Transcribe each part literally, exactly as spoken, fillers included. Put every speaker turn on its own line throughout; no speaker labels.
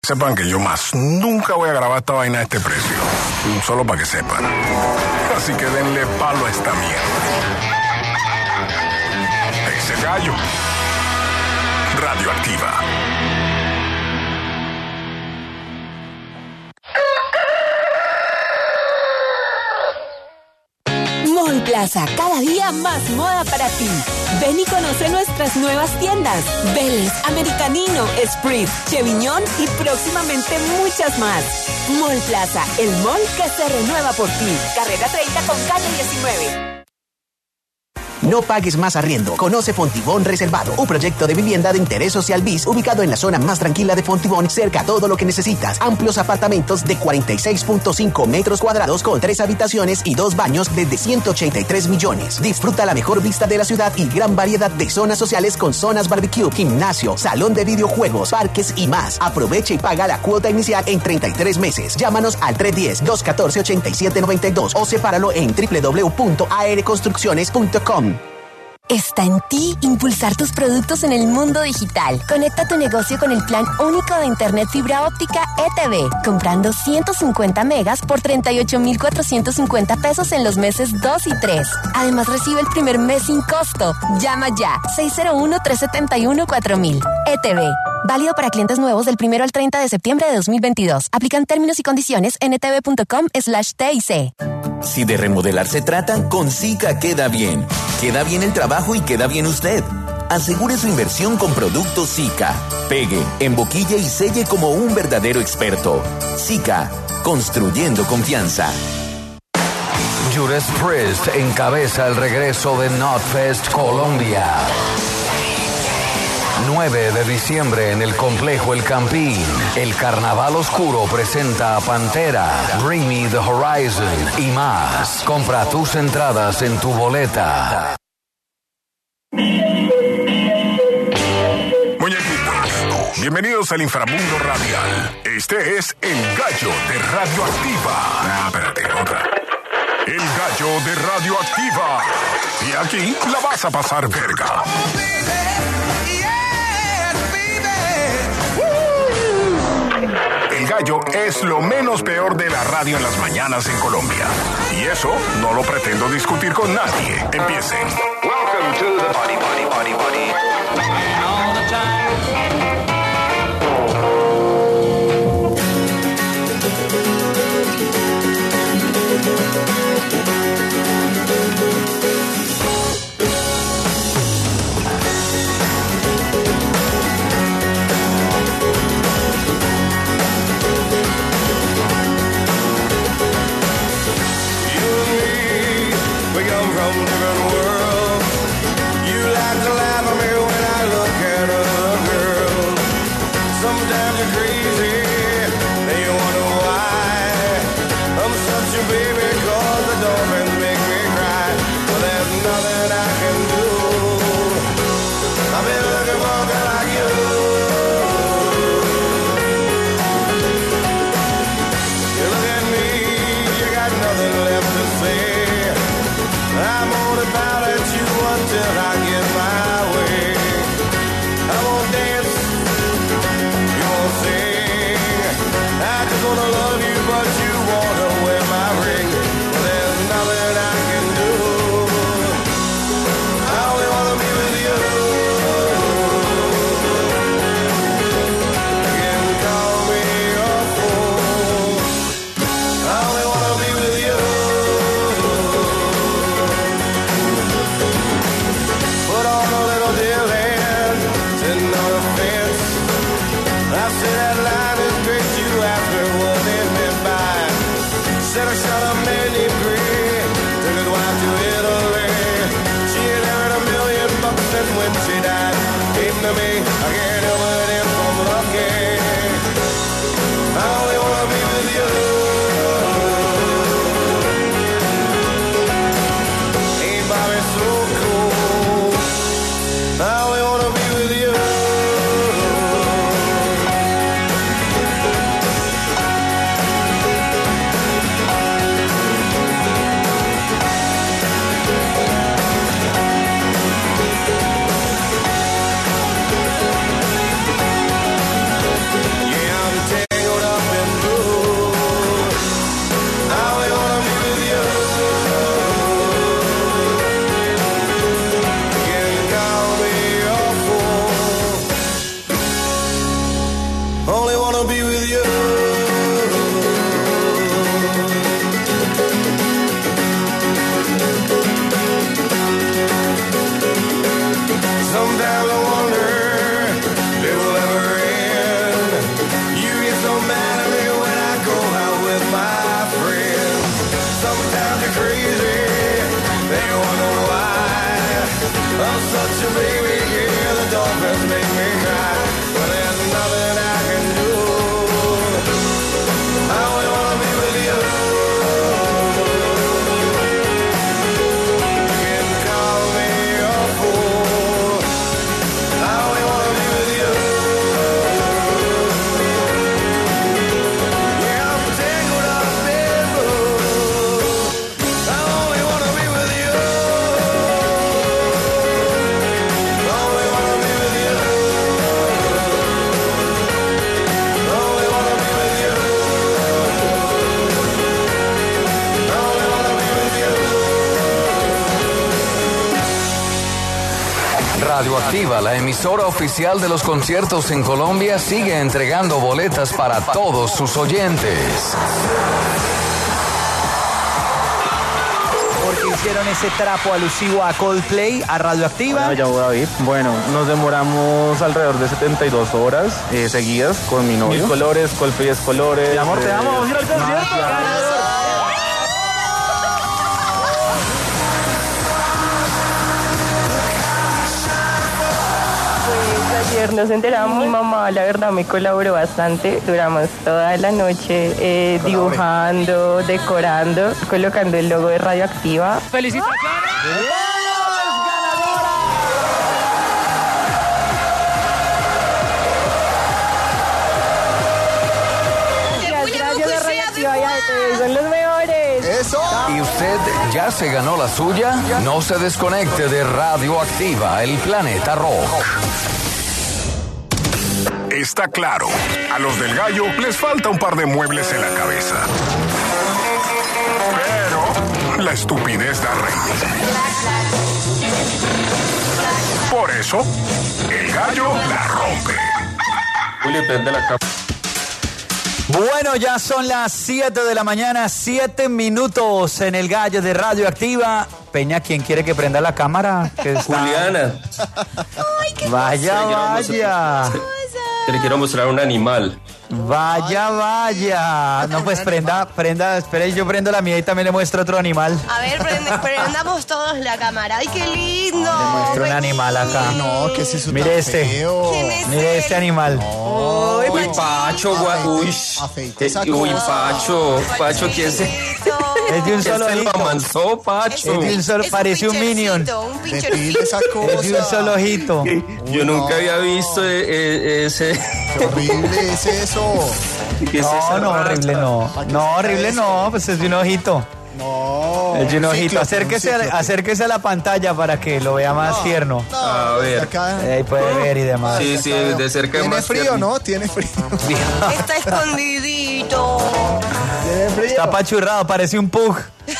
Sepan que yo más nunca voy a grabar esta vaina a este precio. Solo para que sepan. Así que denle palo a esta mierda. Ese gallo. Radioactiva.
Mall Plaza, cada día más moda para ti. Ven y conoce nuestras nuevas tiendas. Vélez, Americanino, Sprint, Cheviñón y próximamente muchas más. Mall Plaza, el mall que se renueva por ti. Carrera treinta con calle diecinueve.
No pagues más arriendo. Conoce Fontibón Reservado, un proyecto de vivienda de interés social bis ubicado en la zona más tranquila de Fontibón, cerca a todo lo que necesitas. Amplios apartamentos de cuarenta y seis punto cinco metros cuadrados con tres habitaciones y dos baños desde ciento ochenta y tres millones. Disfruta la mejor vista de la ciudad y gran variedad de zonas sociales con zonas barbecue, gimnasio, salón de videojuegos, parques y más. Aprovecha y paga la cuota inicial en treinta y tres meses. Llámanos al tres uno cero, dos uno cuatro, ocho siete nueve dos o sepáralo en doble u doble u doble u punto a r construcciones punto com.
Está en ti impulsar tus productos en el mundo digital. Conecta tu negocio con el plan único de Internet fibra óptica E T V, comprando ciento cincuenta megas por treinta y ocho mil cuatrocientos cincuenta pesos en los meses dos y tres. Además, recibe el primer mes sin costo. Llama ya, seis cero uno, tres siete uno, cuatro mil. E T V. Válido para clientes nuevos del primero al treinta de septiembre de dos mil veintidós. Aplican términos y condiciones en etv.com slash TIC.
Si de remodelar se trata, con Sika queda bien. Queda bien el trabajo y queda bien usted. Asegure su inversión con productos Sika. Pegue, emboquille y selle como un verdadero experto. Sika, construyendo confianza.
Judas Priest encabeza el regreso de Knotfest Colombia. nueve de diciembre en el complejo El Campín. El Carnaval Oscuro presenta a Pantera, Bring Me the Horizon y más. Compra tus entradas en tu boleta.
Muñequitos, bienvenidos al inframundo radial. Este es El Gallo de Radioactiva. Ah, espérate, otra. El Gallo de Radioactiva. Y aquí la vas a pasar verga. El Gallo es lo menos peor de la radio en las mañanas en Colombia. Y eso no lo pretendo discutir con nadie. Empiecen.
Welcome to the party, party, party, party. All the time. From different worlds. You like to laugh at me when I look at a girl. Sometimes you're crazy, and you wonder why. I'm such a baby, cause the dolphins make me cry. But there's nothing I can do. I've been looking for a girl like you. You look at me, you got nothing left to say. I'm all about at you until I get my way. I won't dance, you won't sing. I just wanna love you, but you wanna wear my ring. Well, there's nothing I can do. I only wanna be with you. You can call me a fool. I only wanna be with you. Said I shot a man named Green, took his wife to Italy. She had earned a million bucks and when she died, came to me, I can't help it if I'm lucky. I only wanna be with you. Ain't Bobby so cool? I only wanna be with you. only wanna be with you. Sometimes I wonder if it will ever end. You get so mad at me when I go out with my friends. Sometimes you're crazy, then you wonder why. I'm such a baby, yeah, the dolphins make me cry. But there's nothing I can do. I only wanna be with you. You can call me a fool. I only wanna be with you. Yeah, I'm tangled up in blue. I only wanna be with you. Only wanna be with you. Only wanna be with you. Only wanna be with you.
Radioactiva, la emisora oficial de los conciertos en Colombia, sigue entregando boletas para todos sus oyentes.
Porque hicieron ese trapo alusivo a Coldplay, a Radioactiva.
Bueno, ya voy a ir. Bueno, nos demoramos alrededor de setenta y dos horas eh, seguidas con mi novio. Mil colores, Coldplay es colores. Mi amor, te amo, vamos a ir al concierto.
Ayer nos enteramos, mi mamá la verdad me colaboró bastante, duramos toda la noche eh, dibujando, decorando, colocando el logo de Radioactiva.
¡Felicitaciones!
Gracias a Radioactiva, ya ustedes son los mejores.
¡Eso!
¿Y usted ya se ganó la suya? No se desconecte de Radioactiva, el planeta rock.
Está claro, a los del Gallo les falta un par de muebles en la cabeza. Pero la estupidez da rey. Por eso, el Gallo la rompe.
Willy, prende la cama.
Bueno, ya son las siete de la mañana, siete minutos en el Gallo de Radioactiva. Peña, ¿quién quiere que prenda la cámara? Que está...
Juliana.
Ay, qué
Vaya, vaya.
Te le quiero mostrar un animal.
Vaya, vaya. No, pues prenda, prenda, espera, yo prendo la mía y también le muestro otro animal.
A ver, prende, prendamos todos la cámara. ¡Ay, qué lindo!
Le muestro un animal acá.
No, ¿qué es eso?
Mire
tan
este.
feo?
¿Quién es
Mire
él?
este animal.
Uy,
Uy, Pacho, gua- uy.
Afeite esa
Eh, Uy,
cosa.
Pacho. Pacho, ¿quién se...?
Es de un
¿Quién
solo
se lo
ojito.
amansó, Pacho?
Es de un solo,
Es
parece un minion.
pinchercito, Un
Depile
pinchercito.
esa
Es de un
cosa.
solo ojito.
Yo nunca había visto eh, eh, ese...
Qué horrible es eso.
¿Qué es
No,
esa
no,
rata?
horrible no.
¿Para qué
No,
será
horrible
eso?
no, pues es de un ojito.
No.
Es de un
un
ojito.
cíclope,
Acérquese,
un
a,
cíclope.
acérquese a la pantalla para que lo vea más tierno.
No,
A ver.
acá-
Ahí puede ver y demás.
Sí, sí, de cerca es
Tiene
más
frío,
tierno.
¿no? Tiene frío.
Está escondidito.
Tiene frío.
Está apachurrado, parece un pug.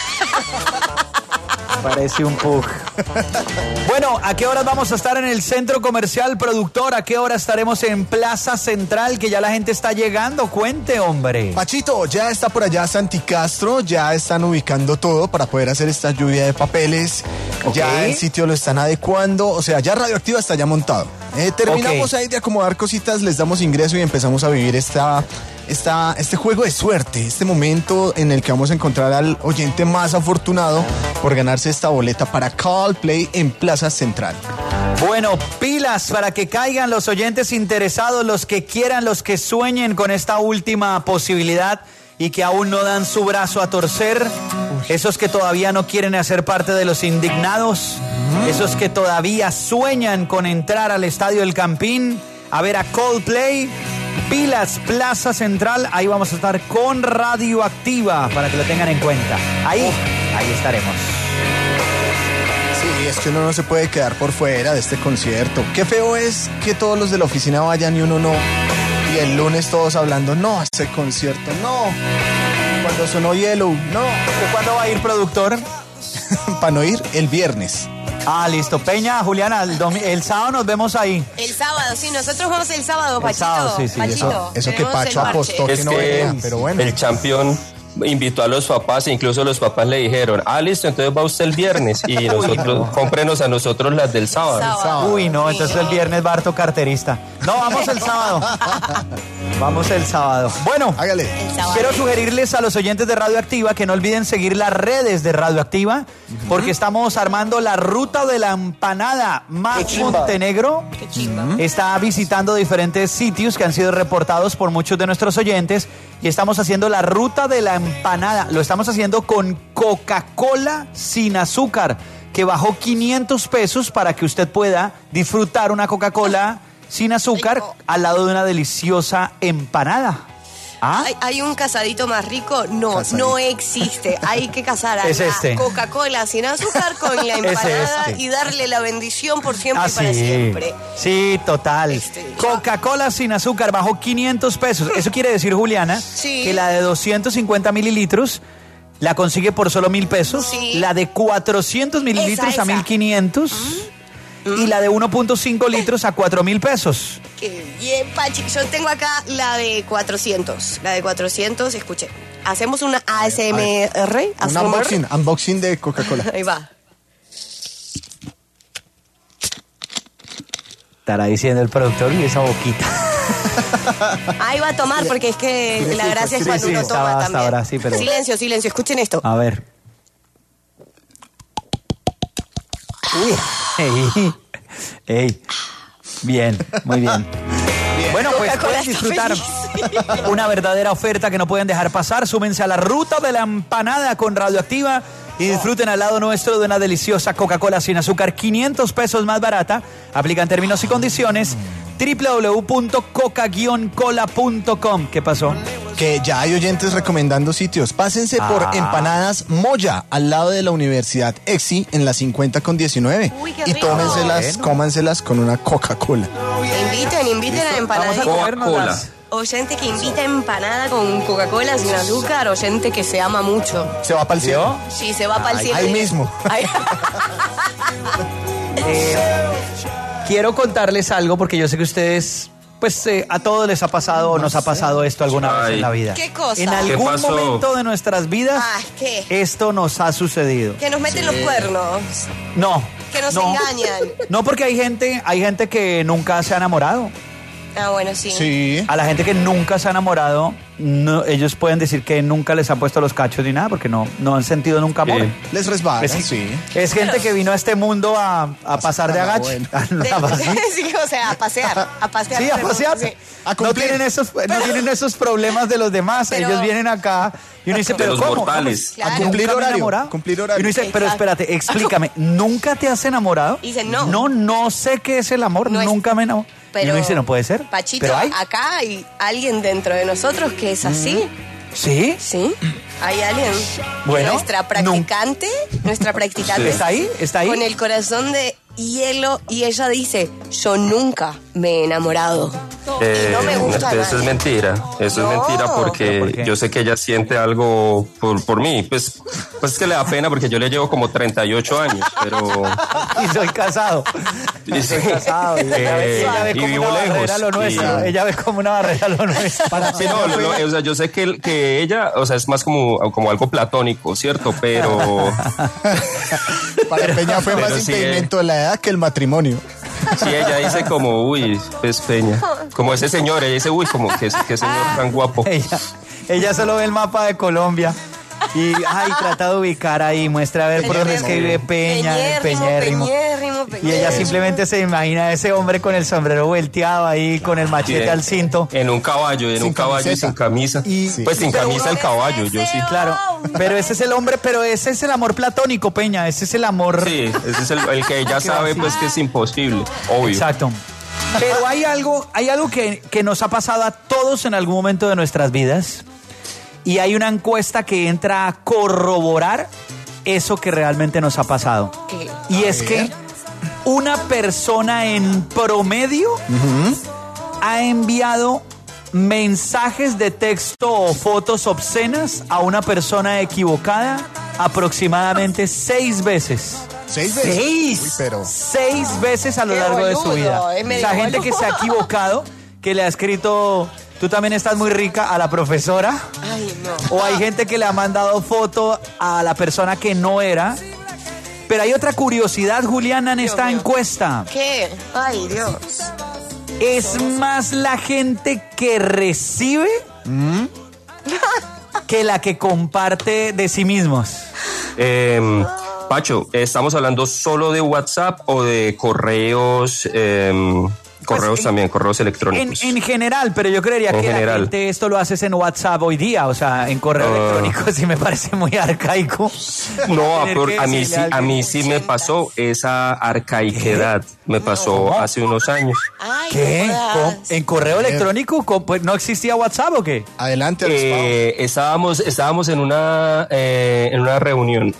Parece un pug. Bueno, ¿a qué horas vamos a estar en el centro comercial, productor? ¿A qué hora estaremos en Plaza Central? Que ya la gente está llegando. Cuente, hombre.
Pachito, ya está por allá Santi Castro, ya están ubicando todo para poder hacer esta lluvia de papeles.
Ok.
Ya el sitio lo están adecuando, o sea, ya Radioactiva está ya montado. Eh, terminamos
Ok.
ahí de acomodar cositas, les damos ingreso y empezamos a vivir esta, esta, este juego de suerte, este momento en el que vamos a encontrar al oyente más afortunado por ganarse esta boleta para Coldplay en Plaza Central.
Bueno, pilas para que caigan los oyentes interesados, los que quieran, los que sueñen con esta última posibilidad y que aún no dan su brazo a torcer, esos que todavía no quieren hacer parte de los indignados, esos que todavía sueñan con entrar al Estadio del Campín a ver a Coldplay. Pilas, Plaza Central, ahí vamos a estar con Radioactiva para que lo tengan en cuenta. Ahí, ahí estaremos.
Sí, es que uno no se puede quedar por fuera de este concierto. Qué feo es que todos los de la oficina vayan y uno no. Y el lunes todos hablando, no, este concierto, no. Cuando sonó Yellow, no.
¿Cuándo va a ir, productor?
Para no ir el viernes.
Ah, listo. Peña, Juliana, el, domi- el sábado nos vemos ahí.
El sábado, sí, nosotros vamos el sábado,
El
Pachito.
sábado, sí, sí,
Pachito,
Eso, eso que
tenemos el
Pacho
parche.
apostó que
Es
no
que
venía, pero bueno.
el campeón invitó a los papás e incluso los papás le dijeron, ah, listo, entonces va usted el viernes y nosotros, cómprenos a nosotros las del sábado.
Sábado.
Uy, no, entonces el viernes va harto carterista. No, vamos el sábado. Vamos el sábado. Bueno,
Hágale.
El sábado.
quiero sugerirles a los oyentes de Radioactiva que no olviden seguir las redes de Radioactiva, porque estamos armando la ruta de la empanada. Max Montenegro
Qué chimba.
está visitando diferentes sitios que han sido reportados por muchos de nuestros oyentes y estamos haciendo la ruta de la empanada. Lo estamos haciendo con Coca-Cola sin azúcar, que bajó quinientos pesos para que usted pueda disfrutar una Coca-Cola sin azúcar
Rico.
al lado de una deliciosa empanada. ¿Ah?
¿Hay, hay un casadito más rico? No,
Casadito.
no existe. Hay que casar a
Es
la
este.
Coca-Cola sin azúcar con la empanada
este.
y darle la bendición por siempre
Ah,
y para
sí.
siempre.
Sí, total.
Este,
Coca-Cola sin azúcar bajó quinientos pesos. Eso quiere decir, Juliana,
Sí.
que la de doscientos cincuenta mililitros la consigue por solo mil pesos.
Sí.
La de cuatrocientos mililitros
Esa,
a
esa.
mil quinientos. Y la de uno punto cinco litros a cuatro mil pesos.
Qué bien, Pachi. Yo tengo acá la de cuatrocientos. La de cuatrocientos, escuche. Hacemos una A S M R.
Un unboxing, unboxing de Coca-Cola.
Ahí va.
Estará diciendo el productor y esa boquita.
Ahí va a tomar porque es que la gracia es
Sí,
cuando
sí,
uno
estaba
toma
hasta
también.
ahora, sí, pero-
Silencio, silencio. Escuchen esto.
A ver. Uy. Ey. Ey. Bien, muy bien. Bueno, pues
Coca-Cola
pueden
está
disfrutar
feliz.
una verdadera oferta que no pueden dejar pasar. Súmense a la ruta de la empanada con Radioactiva y disfruten al lado nuestro de una deliciosa Coca-Cola sin azúcar, quinientos pesos más barata. Aplican términos y condiciones. doble u doble u doble u punto coca cola punto com. ¿Qué pasó?
Que ya hay oyentes recomendando sitios. Pásense por
Ah.
Empanadas Moya, al lado de la Universidad EXI, en la cincuenta con diecinueve.
Uy, qué
Y
rico.
tómenselas,
Bueno.
cómanselas con una Coca-Cola.
Inviten, inviten a
Vamos a
empanadita.
comernos
Coca-Cola.
las-
Oyente que invita empanada con Coca-Cola sin azúcar. Oyente que se ama mucho.
Se va para el cielo.
Sí, se va para el
Ahí-
cielo.
ahí mismo.
Ahí-
Eh, quiero contarles algo porque yo sé que ustedes, pues eh, a todos les ha pasado o nos ha pasado esto alguna vez
Ay.
en la vida.
¿Qué cosa?
En
¿Qué
algún
pasó?
momento de nuestras vidas,
Ah, ¿qué?
esto nos ha sucedido.
Que nos meten los cuernos.
No.
Que nos
no.
engañan.
No, porque hay gente, hay gente que nunca se ha enamorado.
Ah, bueno, sí.
Sí.
A la gente que nunca se ha enamorado, no, ellos pueden decir que nunca les han puesto los cachos ni nada, porque no, no han sentido nunca amor.
Sí.
Les resbala,
Es,
sí.
es gente que vino a este mundo a, a pasar de
Ah,
agache.
bueno.
A-
De-
a pasar-
sí, o sea, a pasear. A pasear.
Sí, a pasear.
Sí.
A
No
cumplir.
tienen esos, no tienen esos problemas de los demás.
Pero-
Ellos vienen acá y uno dice,
De
pero
los
¿cómo?
mortales.
¿Cómo?
A cumplir
¿Nunca me he
horario,
enamorado?
cumplir horario.
Y uno dice, pero
Exacto.
espérate, explícame, ¿nunca te has enamorado?
Y dice, no.
No, no sé qué es el amor,
No es-
nunca me enamoré. Y
Pero,
uno dice, no puede ser.
Pachito,
Pero hay.
acá hay alguien dentro de nosotros que es así.
¿Sí?
¿Sí? Hay alguien.
Bueno,
Nuestra practicante, nuestra practicante.
Sí.
¿Está ahí? ¿Está ahí?
Con el corazón de hielo y ella dice, yo nunca me he enamorado.
Eh,
y no me gusta
eso es
nadie.
mentira, eso
No.
es mentira porque
¿Pero por qué?
yo sé que ella siente algo por, por mí, pues, pues es que le da pena porque yo le llevo como treinta y ocho años, pero
Y soy casado.
y
Soy
sí,
casado. Y ella ve,
eh,
ella ve
y
como
vivo
una barrera
lejos.
lo nuestro.
y-
Ella ve como una barrera lo nuestro.
Sí, no, lo- lo- o sea, yo sé que, que ella, o sea, es más como, como algo platónico, ¿cierto? Pero
Para Peña fue
Pero
más
sí,
impedimento de la edad que el matrimonio.
sí, ella dice como, uy, pues Peña, como ese señor, ella dice, uy, como que, que señor tan guapo.
Ella, ella solo ve el mapa de Colombia y ay, trata de ubicar ahí, muestra a ver por dónde es que vive Peña, el
Peñérrimo,
Peñérrimo.
peñérrimo,
Y ella
peñérrimo.
simplemente se imagina a ese hombre con el sombrero volteado ahí, con el machete
Sí,
al cinto.
En un caballo, en
Sin
un caballo y
camiseta.
sin camisa.
Y-
pues sin
pero-
camisa el caballo, yo sí.
Claro, pero ese es el hombre, pero ese es el amor platónico, Peña, ese es el amor.
Sí, ese es el, el que ella sabe pues que es imposible, obvio.
Exacto. Pero hay algo, hay algo que, que nos ha pasado a todos en algún momento de nuestras vidas y hay una encuesta que entra a corroborar eso que realmente nos ha pasado.
¿Qué?
Y es que una persona en promedio ha enviado mensajes de texto o fotos obscenas a una persona equivocada aproximadamente seis veces.
¿Seis veces?
Seis.
Uy, pero...
Seis veces a lo
Qué
largo de su
boludo,
vida.
es
O
medio
sea, gente
boludo.
que se ha equivocado, que le ha escrito, tú también estás muy rica, a la profesora.
Ay, no.
O hay gente que le ha mandado foto a la persona que no era. Pero hay otra curiosidad, Juliana, en
Dios
esta
mío.
encuesta.
¿Qué? Ay, Dios.
Es más la gente que recibe que la que comparte de sí mismos.
Eh, Pacho, ¿estamos hablando solo de WhatsApp o de correos? Eh, correos
en-
también, correos
En,
electrónicos.
en general, pero yo creería
En
que
general.
la gente esto lo haces en WhatsApp hoy día, o sea, en correo
Ah.
electrónico sí me parece muy arcaico.
No,
Tener
por-
que
a mí
decirle
sí,
a
a
alguien.
mí sí me pasó esa arcaiquedad. Me pasó hace unos años.
Ay,
¿Qué?
no jodas.
¿Cómo? ¿En correo electrónico? ¿Cómo? Pues, ¿no existía WhatsApp o qué?
Adelante,
Eh, estábamos, estábamos en una, eh, en una reunión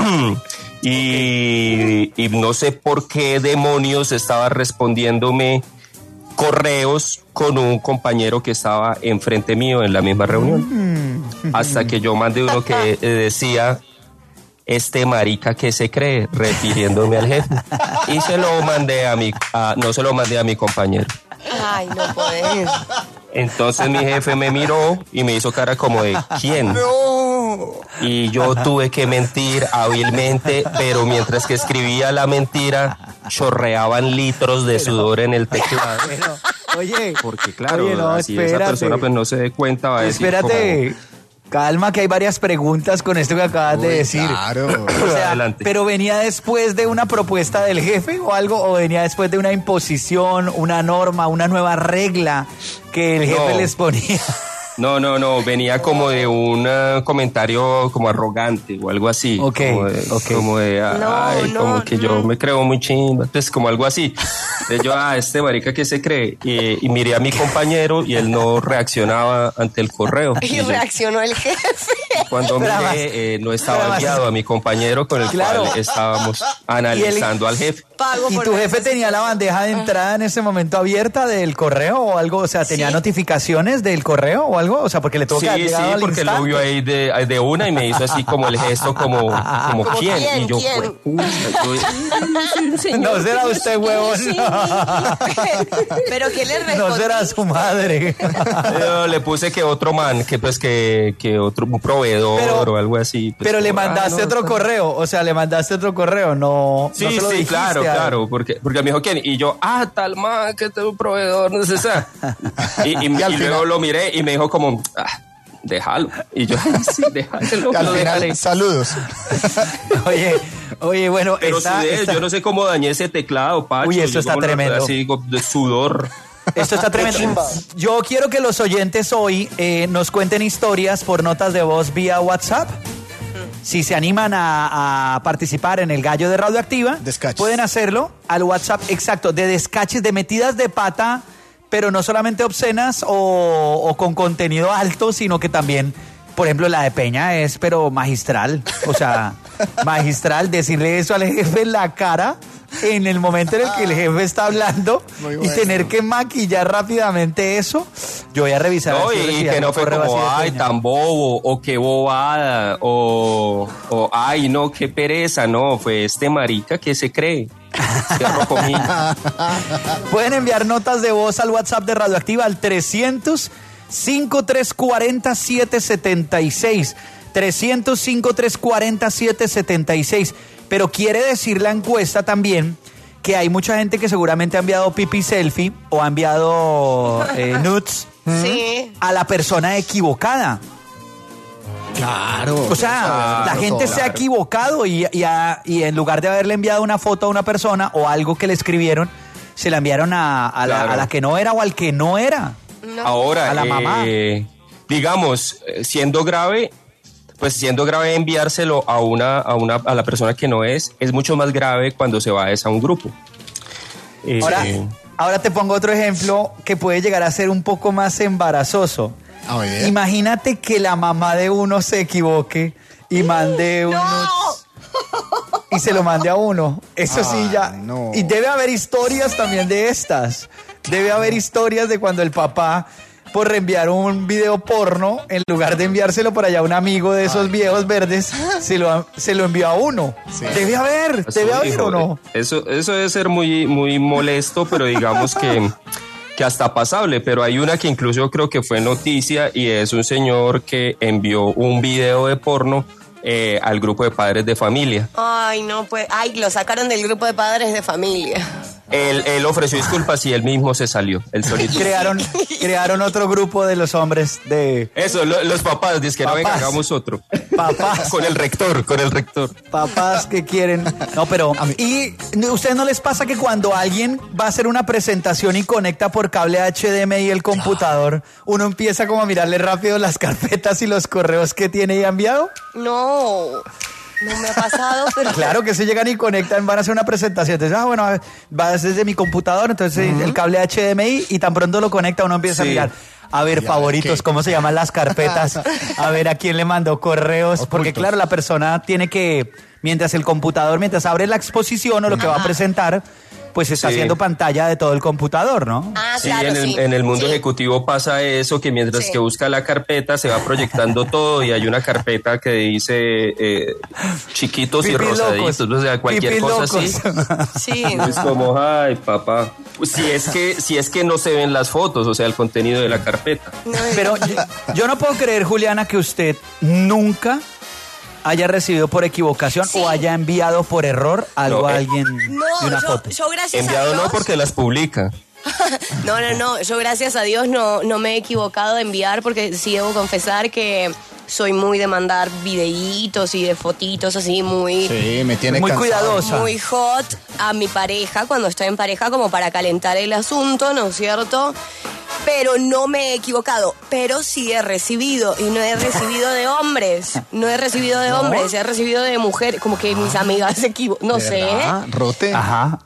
y, y no sé por qué demonios estaba respondiéndome correos con un compañero que estaba enfrente mío en la misma reunión. Hasta que yo mandé uno que eh, decía, este marica que se cree, refiriéndome al jefe. Y se lo mandé a mi, a- no se lo mandé a mi compañero.
Ay, no podés.
Entonces mi jefe me miró y me hizo cara como de ¿quién?
No.
Y yo tuve que mentir hábilmente, pero mientras que escribía la mentira, chorreaban litros de sudor en el teclado.
Pero, oye,
Porque claro,
oye, no,
así esa
espérate.
persona pues no se dé cuenta, va a decir
Espérate, calma que hay varias preguntas con esto que acabas de
Uy,
decir.
claro.
O sea,
Adelante.
pero venía después de una propuesta del jefe o algo, o venía después de una imposición, una norma, una nueva regla que el jefe
No.
les ponía.
No, no, no, venía como de un eh, comentario como arrogante o algo así.
Ok,
como de,
ok.
como de,
No,
ay,
no,
como que yo
no.
me creo muy chimba, pues como algo así. Entonces yo, ah, este marica que se cree. Y, y miré a mi compañero y él no reaccionaba ante el correo.
Y
yo,
reaccionó el jefe.
cuando
Pero
miré,
además-
eh, no
pero
estaba
además-
enviado a mi compañero con el
Claro.
cual estábamos analizando al jefe.
Pago
¿Y
por
tu
ver
jefe
esas
tenía la bandeja de entrada en ese momento abierta del correo o algo? O sea, ¿tenía
Sí.
notificaciones del correo o algo? O sea, porque le tuvo
Sí,
que haber
sí,
llegado al
porque lo
instante.
vio ahí de, de una y me hizo así como el gesto, como, como,
Como,
quién.
¿quién?
Y yo,
¿quién?
"Jue- pucha, yo-
No será usted, huevón.
Pero ¿qué le respondió?
No será su madre.
Yo le puse que otro man, que pues que, que otro un proveedor
Pero-
o algo así. pues,
Pero le
como, ah,
mandaste
no,
otro
está-
correo. O sea, le mandaste otro correo. No.
Sí,
no se lo
sí,
dijiste
claro,
a-
claro, porque, porque me dijo quién, y yo, ah, tal man, que este es un proveedor, no sé, esa. Y, y, y
al
luego
final-
lo miré y me dijo como, ah, déjalo. Y yo, "Ay, sí, déjalo,
Y al
lo
final,
dejaré".
saludos.
Oye, oye, bueno,
Pero
esta-
sudé,
esta-
yo no sé cómo dañé ese teclado, Pacho.
Uy, esto
Yo
está
como lo-
tremendo.
Así, como de sudor.
esto está tremendo. Yo quiero que los oyentes hoy eh, nos cuenten historias por notas de voz vía WhatsApp. Si se animan a, a participar en el Gallo de Radioactiva,
Descaches.
pueden hacerlo al WhatsApp exacto, de descaches, de metidas de pata, pero no solamente obscenas o, o con contenido alto, sino que también, por ejemplo, la de Peña es, pero magistral. O sea, magistral, decirle eso al jefe en la cara en el momento en el que el jefe está hablando
Muy
y
bueno.
tener que maquillar rápidamente eso. Yo voy a revisar.
No,
a ver si
y, y
recibí
que no
algún
fue
correo
como,
así de
ay,
Peña.
tan bobo, o qué bobada, o, o ay, no, qué pereza, no, fue este marica que se cree. Cierro comillas.
Pueden enviar notas de voz al WhatsApp de Radioactiva al trescientos, cincuenta y tres cuarenta, setecientos setenta y seis. trescientos, cincuenta y tres cuarenta, setecientos setenta y seis. Pero quiere decir la encuesta también que hay mucha gente que seguramente ha enviado pipi selfie o ha enviado eh, nudes
Sí.
a la persona equivocada.
Claro.
O sea, la gente se ha equivocado y, y ha- y en lugar de haberle enviado una foto a una persona o algo que le escribieron, se la enviaron a, a la,
Claro.
a la que no era o al que no era.
Ahora,
A la mamá.
eh, digamos, eh, siendo grave, pues siendo grave enviárselo a una, a una, a la persona que no es, es mucho más grave cuando se va a esa un grupo. Eh,
Ahora, ahora te pongo otro ejemplo que puede llegar a ser un poco más embarazoso.
A ver.
Imagínate que la mamá de uno se equivoque y mande unos y se lo mande a uno. Eso sí
Ay,
ya.
no.
Y debe haber historias también de estas. Debe haber historias de cuando el papá por reenviar un video porno, en lugar de enviárselo por allá a un amigo de esos viejos verdes, se lo, se lo envió a uno. Sí. Debe haber, debe haber o no.
Eso, eso debe ser muy, muy molesto, pero digamos que, que hasta pasable. Pero hay una que incluso yo creo que fue noticia y es un señor que envió un video de porno eh, al grupo de padres de familia.
Ay, no, pues, ay, lo sacaron del grupo de padres de familia.
Él, él ofreció disculpas y él mismo se salió, él solito.
Crearon, crearon otro grupo de los hombres de...
Eso, lo, los papás, dice que no, venga, hagamos otro.
Papás.
Con el rector, con el rector.
Papás que quieren... No, pero... ¿Y ustedes no les pasa que cuando alguien va a hacer una presentación y conecta por cable H D M I el computador, uno empieza como a mirarle rápido las carpetas y los correos que tiene y ha enviado?
No... No me ha pasado, pero...
Claro que se llegan y conectan, van a hacer una presentación. Entonces, ah, bueno, va desde mi computador, entonces uh-huh. el cable H D M I y tan pronto lo conecta uno empieza sí. a mirar. A ver, ya, favoritos, ¿qué? ¿Cómo se llaman las carpetas? A ver a quién le mandó correos. Ocultos. Porque claro, la persona tiene que, mientras el computador, mientras abre la exposición o lo que va a presentar, pues está sí. haciendo pantalla de todo el computador, ¿no?
Ah,
sí,
claro,
en el,
sí.
en el mundo
sí.
ejecutivo pasa eso, que mientras sí. que busca la carpeta se va proyectando todo y hay una carpeta que dice eh, chiquitos Pipi y rosaditos, locos. O sea, cualquier
Pipi
cosa
locos.
así.
Sí.
Es como, ay, papá. Pues si es que si es que no se ven las fotos, o sea, el contenido de la carpeta.
No,
Pero yo, yo no puedo creer, Juliana, que usted nunca haya recibido por equivocación sí. o haya enviado por error algo no, eh, a alguien
no,
de una
yo,
foto.
Yo gracias
enviado
a Dios,
no porque las publica.
no, no, no, yo gracias a Dios no, no me he equivocado de enviar porque sí debo confesar que soy muy de mandar videitos y de fotitos así muy...
Sí, me tiene
muy
cansado.
cuidadosa.
Muy hot a mi pareja cuando estoy en pareja como para calentar el asunto, ¿no es cierto? Pero no me he equivocado, pero sí he recibido, y no he recibido de hombres, no he recibido de ¿No? hombres, he recibido de mujeres, como que mis amigas se equivocan, no sé.
¿Rote?
Ajá.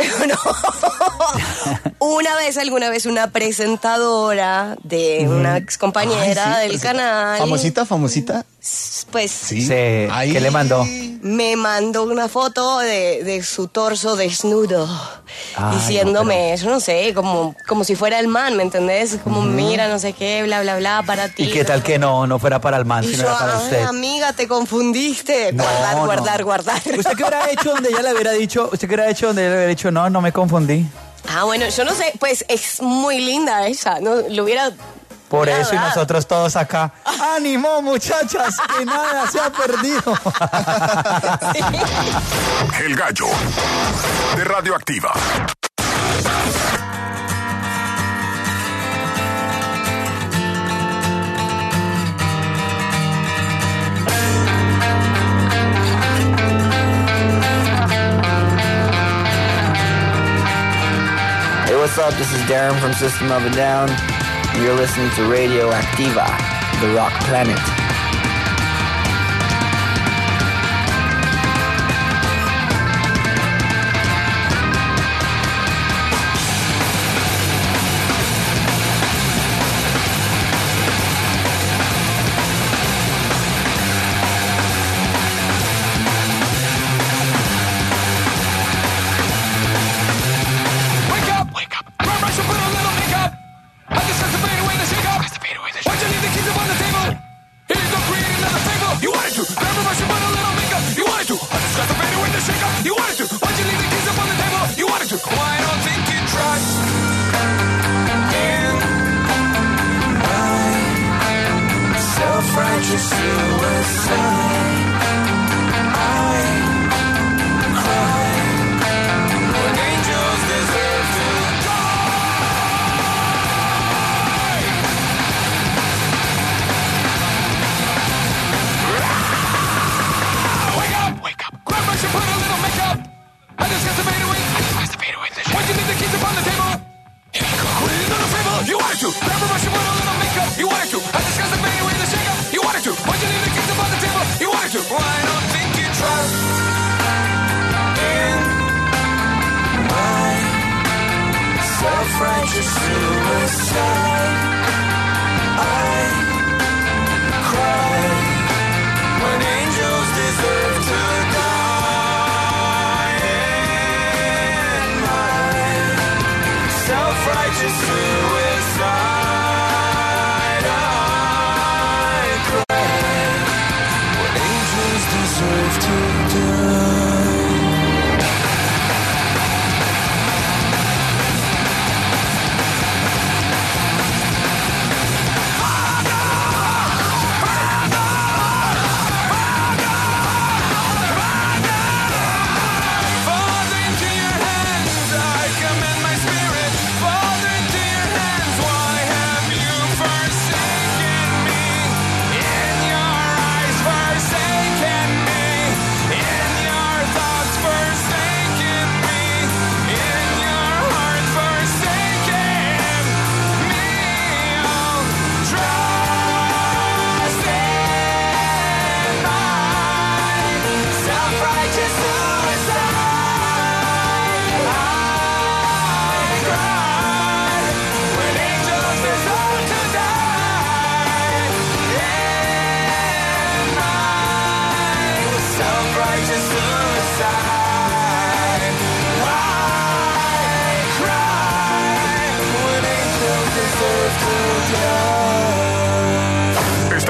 No. Una vez, alguna vez, una presentadora de mm. una ex compañera Ay, sí, del canal.
¿Famosita, famosita?
Pues
sí. Se, ¿Qué le mandó?
Me mandó una foto de, de su torso desnudo, Ay, diciéndome, no, pero... eso no sé, como, como si fuera el man, ¿me entendés? Como, uh-huh. mira, no sé qué, bla, bla, bla, para ti.
¿Y qué tal que no, no fuera para el man,
y
sino
yo,
era para usted?
Amiga, te confundiste. No, guardar,
no.
guardar, guardar.
¿Usted qué hubiera hecho donde ella le hubiera dicho, usted qué hubiera hecho donde ella le hubiera dicho, no, no me confundí?
Ah, bueno, yo no sé, pues es muy linda ella, ¿no? Lo hubiera...
Por eso y nosotros todos acá. ¡Ánimo, muchachas! Que nada se ha perdido.
Sí.
El Gallo de Radioactiva.
Hey, what's up? This is Darren from System of a Down. You're listening to Radio Activa, the rock planet.
Self-righteous suicide.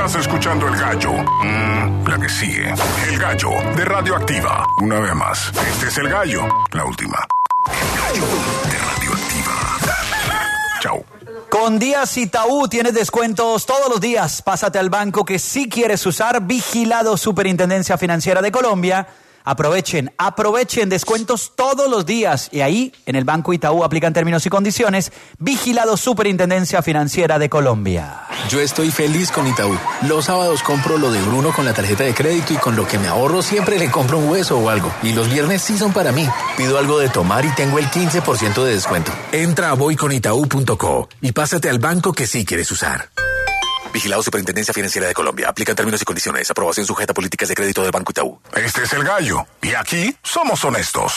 Estás escuchando El Gallo. Mm, la que sigue. El Gallo de Radioactiva. Una vez más. Este es El Gallo. La última. El Gallo de Radioactiva. Chao.
Con Díaz Itaú tienes descuentos todos los días. Pásate al banco que sí quieres usar. Vigilado Superintendencia Financiera de Colombia. Aprovechen, aprovechen descuentos todos los días. Y ahí, en el Banco Itaú, aplican términos y condiciones. Vigilado Superintendencia Financiera de Colombia.
Yo estoy feliz con Itaú. Los sábados compro lo de Bruno con la tarjeta de crédito y con lo que me ahorro siempre le compro un hueso o algo. Y los viernes sí son para mí. Pido algo de tomar y tengo el quince por ciento de descuento. Entra a voy con itaú punto co y pásate al banco que sí quieres usar. Vigilado Superintendencia Financiera de Colombia. Aplican términos y condiciones. Aprobación sujeta a políticas de crédito del Banco Itaú.
Este es El Gallo. Y aquí somos honestos.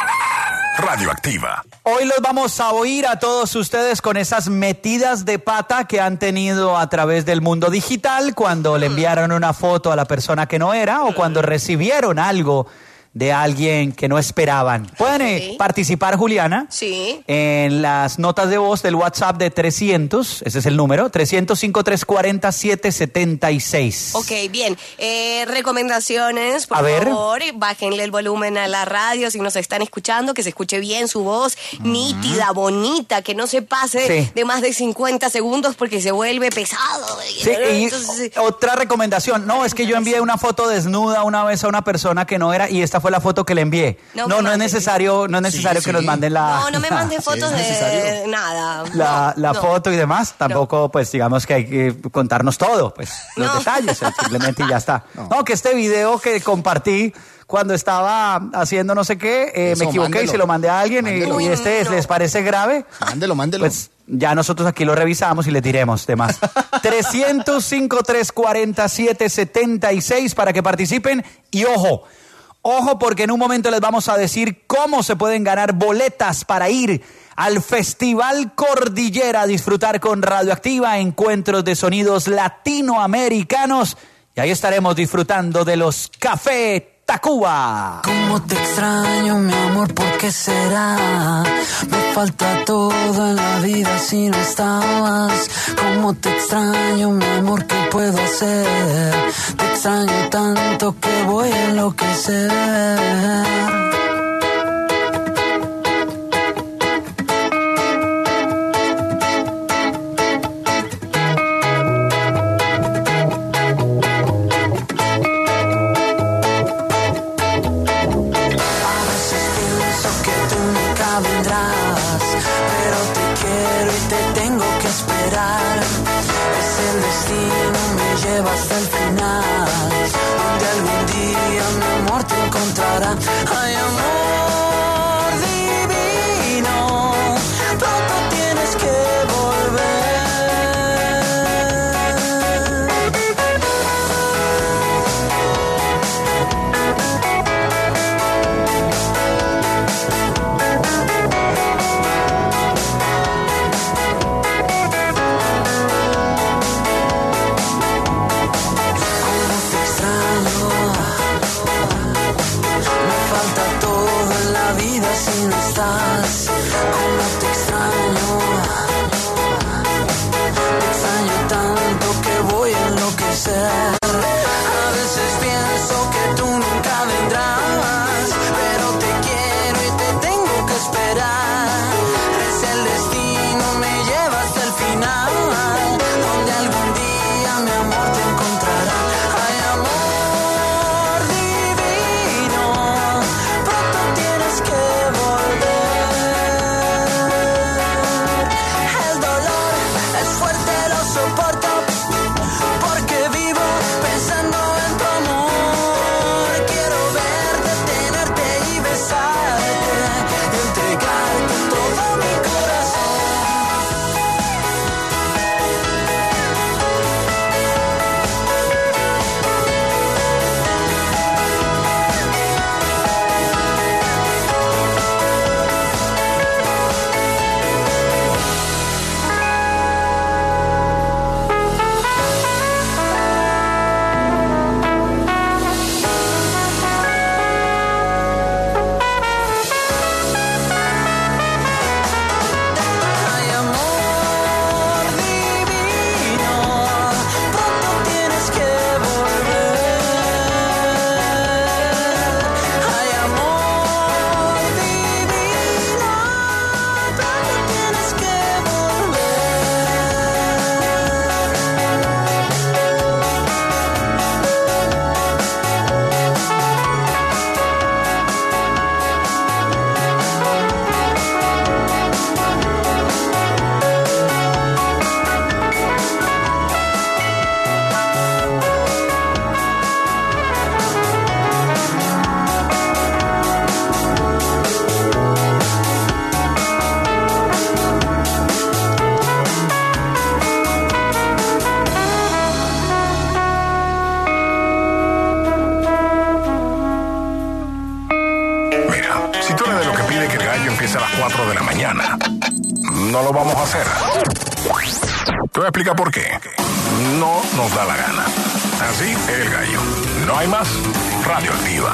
Radioactiva.
Hoy los vamos a oír a todos ustedes con esas metidas de pata que han tenido a través del mundo digital cuando le enviaron una foto a la persona que no era o cuando recibieron algo de alguien que no esperaban. Pueden eh, participar, Juliana,
sí,
en las notas de voz del WhatsApp de trescientos, ese es el número, trescientos cinco tres cuarenta siete setenta y seis.
Ok, bien. Eh, recomendaciones, por
a
favor, ver. Bájenle el volumen a la radio si nos están escuchando, que se escuche bien su voz, uh-huh. nítida, bonita, que no se pase sí. de más de cincuenta segundos porque se vuelve pesado.
Sí, y Entonces, otra recomendación, no, es que yo envié una foto desnuda una vez a una persona que no era y esta fue la foto que le envié. No, no, no es necesario, no es necesario sí, que sí. nos manden la...
No, no me manden fotos sí, de nada.
La,
no,
la
no.
foto y demás, tampoco, no. pues digamos que hay que contarnos todo, pues los
no.
detalles, simplemente y ya está. No. no, que este video que compartí cuando estaba haciendo no sé qué, eh, Eso, me equivoqué mándelo. y se lo mandé a alguien y, y este no. les parece grave.
Mándelo, mándelo.
Pues ya nosotros aquí lo revisamos y le diremos de más. trescientos cinco tres cuarenta siete setenta y seis para que participen y ojo, Ojo porque en un momento les vamos a decir cómo se pueden ganar boletas para ir al Festival Cordillera a disfrutar con Radioactiva, encuentros de sonidos latinoamericanos. Y ahí estaremos disfrutando de los Café Tacuba.
Cómo te extraño, mi amor, ¿por qué será? Me falta todo en la vida si no estabas. Cómo te extraño, mi amor, ¿qué puedo hacer? Te extraño tanto que voy a enloquecer. Vendrás, pero te quiero y te tengo que esperar. Es el destino, me lleva hasta el final, donde algún día mi amor te encontrará. Ay, amor divino, pronto tienes que volver.
empieza a las cuatro de la mañana. No lo vamos a hacer. Te voy a explicar por qué. No nos da la gana. Así, El Gallo. No hay más. Radioactiva.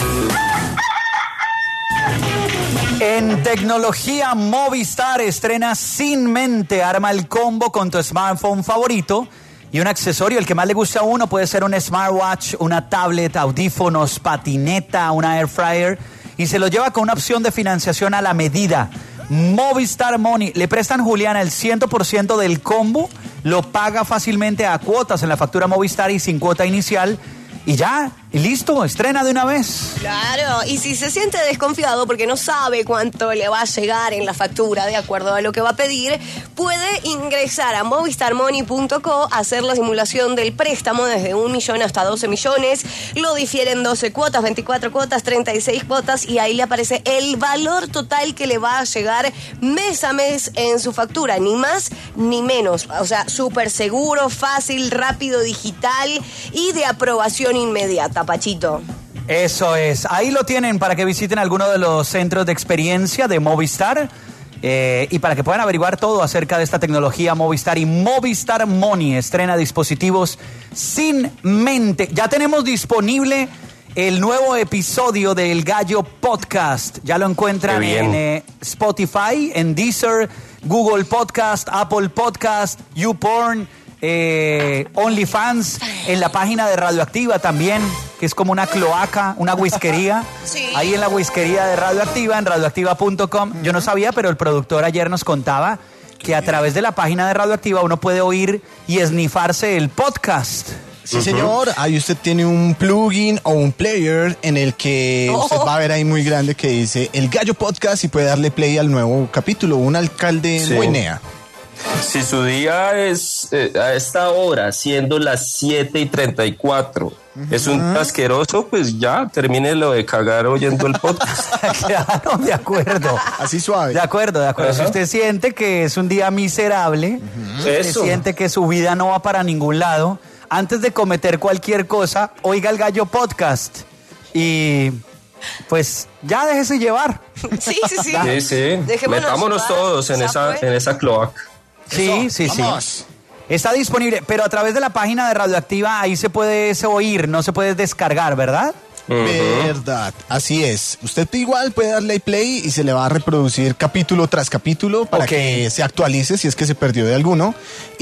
En tecnología, Movistar estrena Sin Mente. Arma el combo con tu smartphone favorito y un accesorio, el que más le guste a uno. Puede ser un smartwatch, una tablet, audífonos, patineta, una air fryer. Y se lo lleva con una opción de financiación a la medida. Movistar Money. Le prestan, Juliana, el cien por ciento del combo. Lo paga fácilmente a cuotas en la factura Movistar y sin cuota inicial. Y ya, y listo, estrena de una vez.
Claro, y si se siente desconfiado porque no sabe cuánto le va a llegar en la factura de acuerdo a lo que va a pedir, puede ingresar a movistar money punto co, hacer la simulación del préstamo desde un millón hasta doce millones, lo difieren doce cuotas, veinticuatro cuotas, treinta y seis cuotas y ahí le aparece el valor total que le va a llegar mes a mes en su factura, ni más ni menos. O sea, súper seguro, fácil, rápido, digital y de aprobación inmediata, Pachito.
Eso es. Ahí lo tienen para que visiten alguno de los centros de experiencia de Movistar eh, y para que puedan averiguar todo acerca de esta tecnología Movistar. Y Movistar Money estrena dispositivos Sin Mente. Ya tenemos disponible el nuevo episodio del Gallo Podcast. Ya lo encuentran en eh, Spotify, en Deezer, Google Podcast, Apple Podcast, YouPorn, Eh, OnlyFans, en la página de Radioactiva también, que es como una cloaca, una whiskería.
Sí.
Ahí en la whiskería de Radioactiva, en radioactiva punto com. Yo no sabía, pero el productor ayer nos contaba que a través de la página de Radioactiva uno puede oír y esnifarse el podcast.
Sí, señor. Ahí usted tiene un plugin o un player en el que
Oh.
usted va a ver ahí muy grande que dice El Gallo Podcast y puede darle play al nuevo capítulo. Un alcalde
Sí.
Guinea.
Si su día es eh, a esta hora, siendo las siete y treinta y cuatro, es un asqueroso, pues ya, termine lo de cagar oyendo el podcast.
Claro, de acuerdo.
Así suave.
De acuerdo, de acuerdo.
Ajá.
Si usted siente que es un día miserable, si usted
Eso.
siente que su vida no va para ningún lado, antes de cometer cualquier cosa, oiga el Gallo Podcast y pues ya déjese llevar.
Sí, sí, sí.
Sí, sí.
Dejémonos
Metámonos
llevar.
todos en
Ya
esa,
fue.
en esa cloaca.
Sí, sí, sí.
Vamos.
Está disponible, pero a través de la página de Radioactiva ahí se puede se oír, no se puede descargar, ¿verdad?
Verdad, así es. Usted igual puede darle play y se le va a reproducir capítulo tras capítulo para
Ok.
que se actualice si es que se perdió de alguno.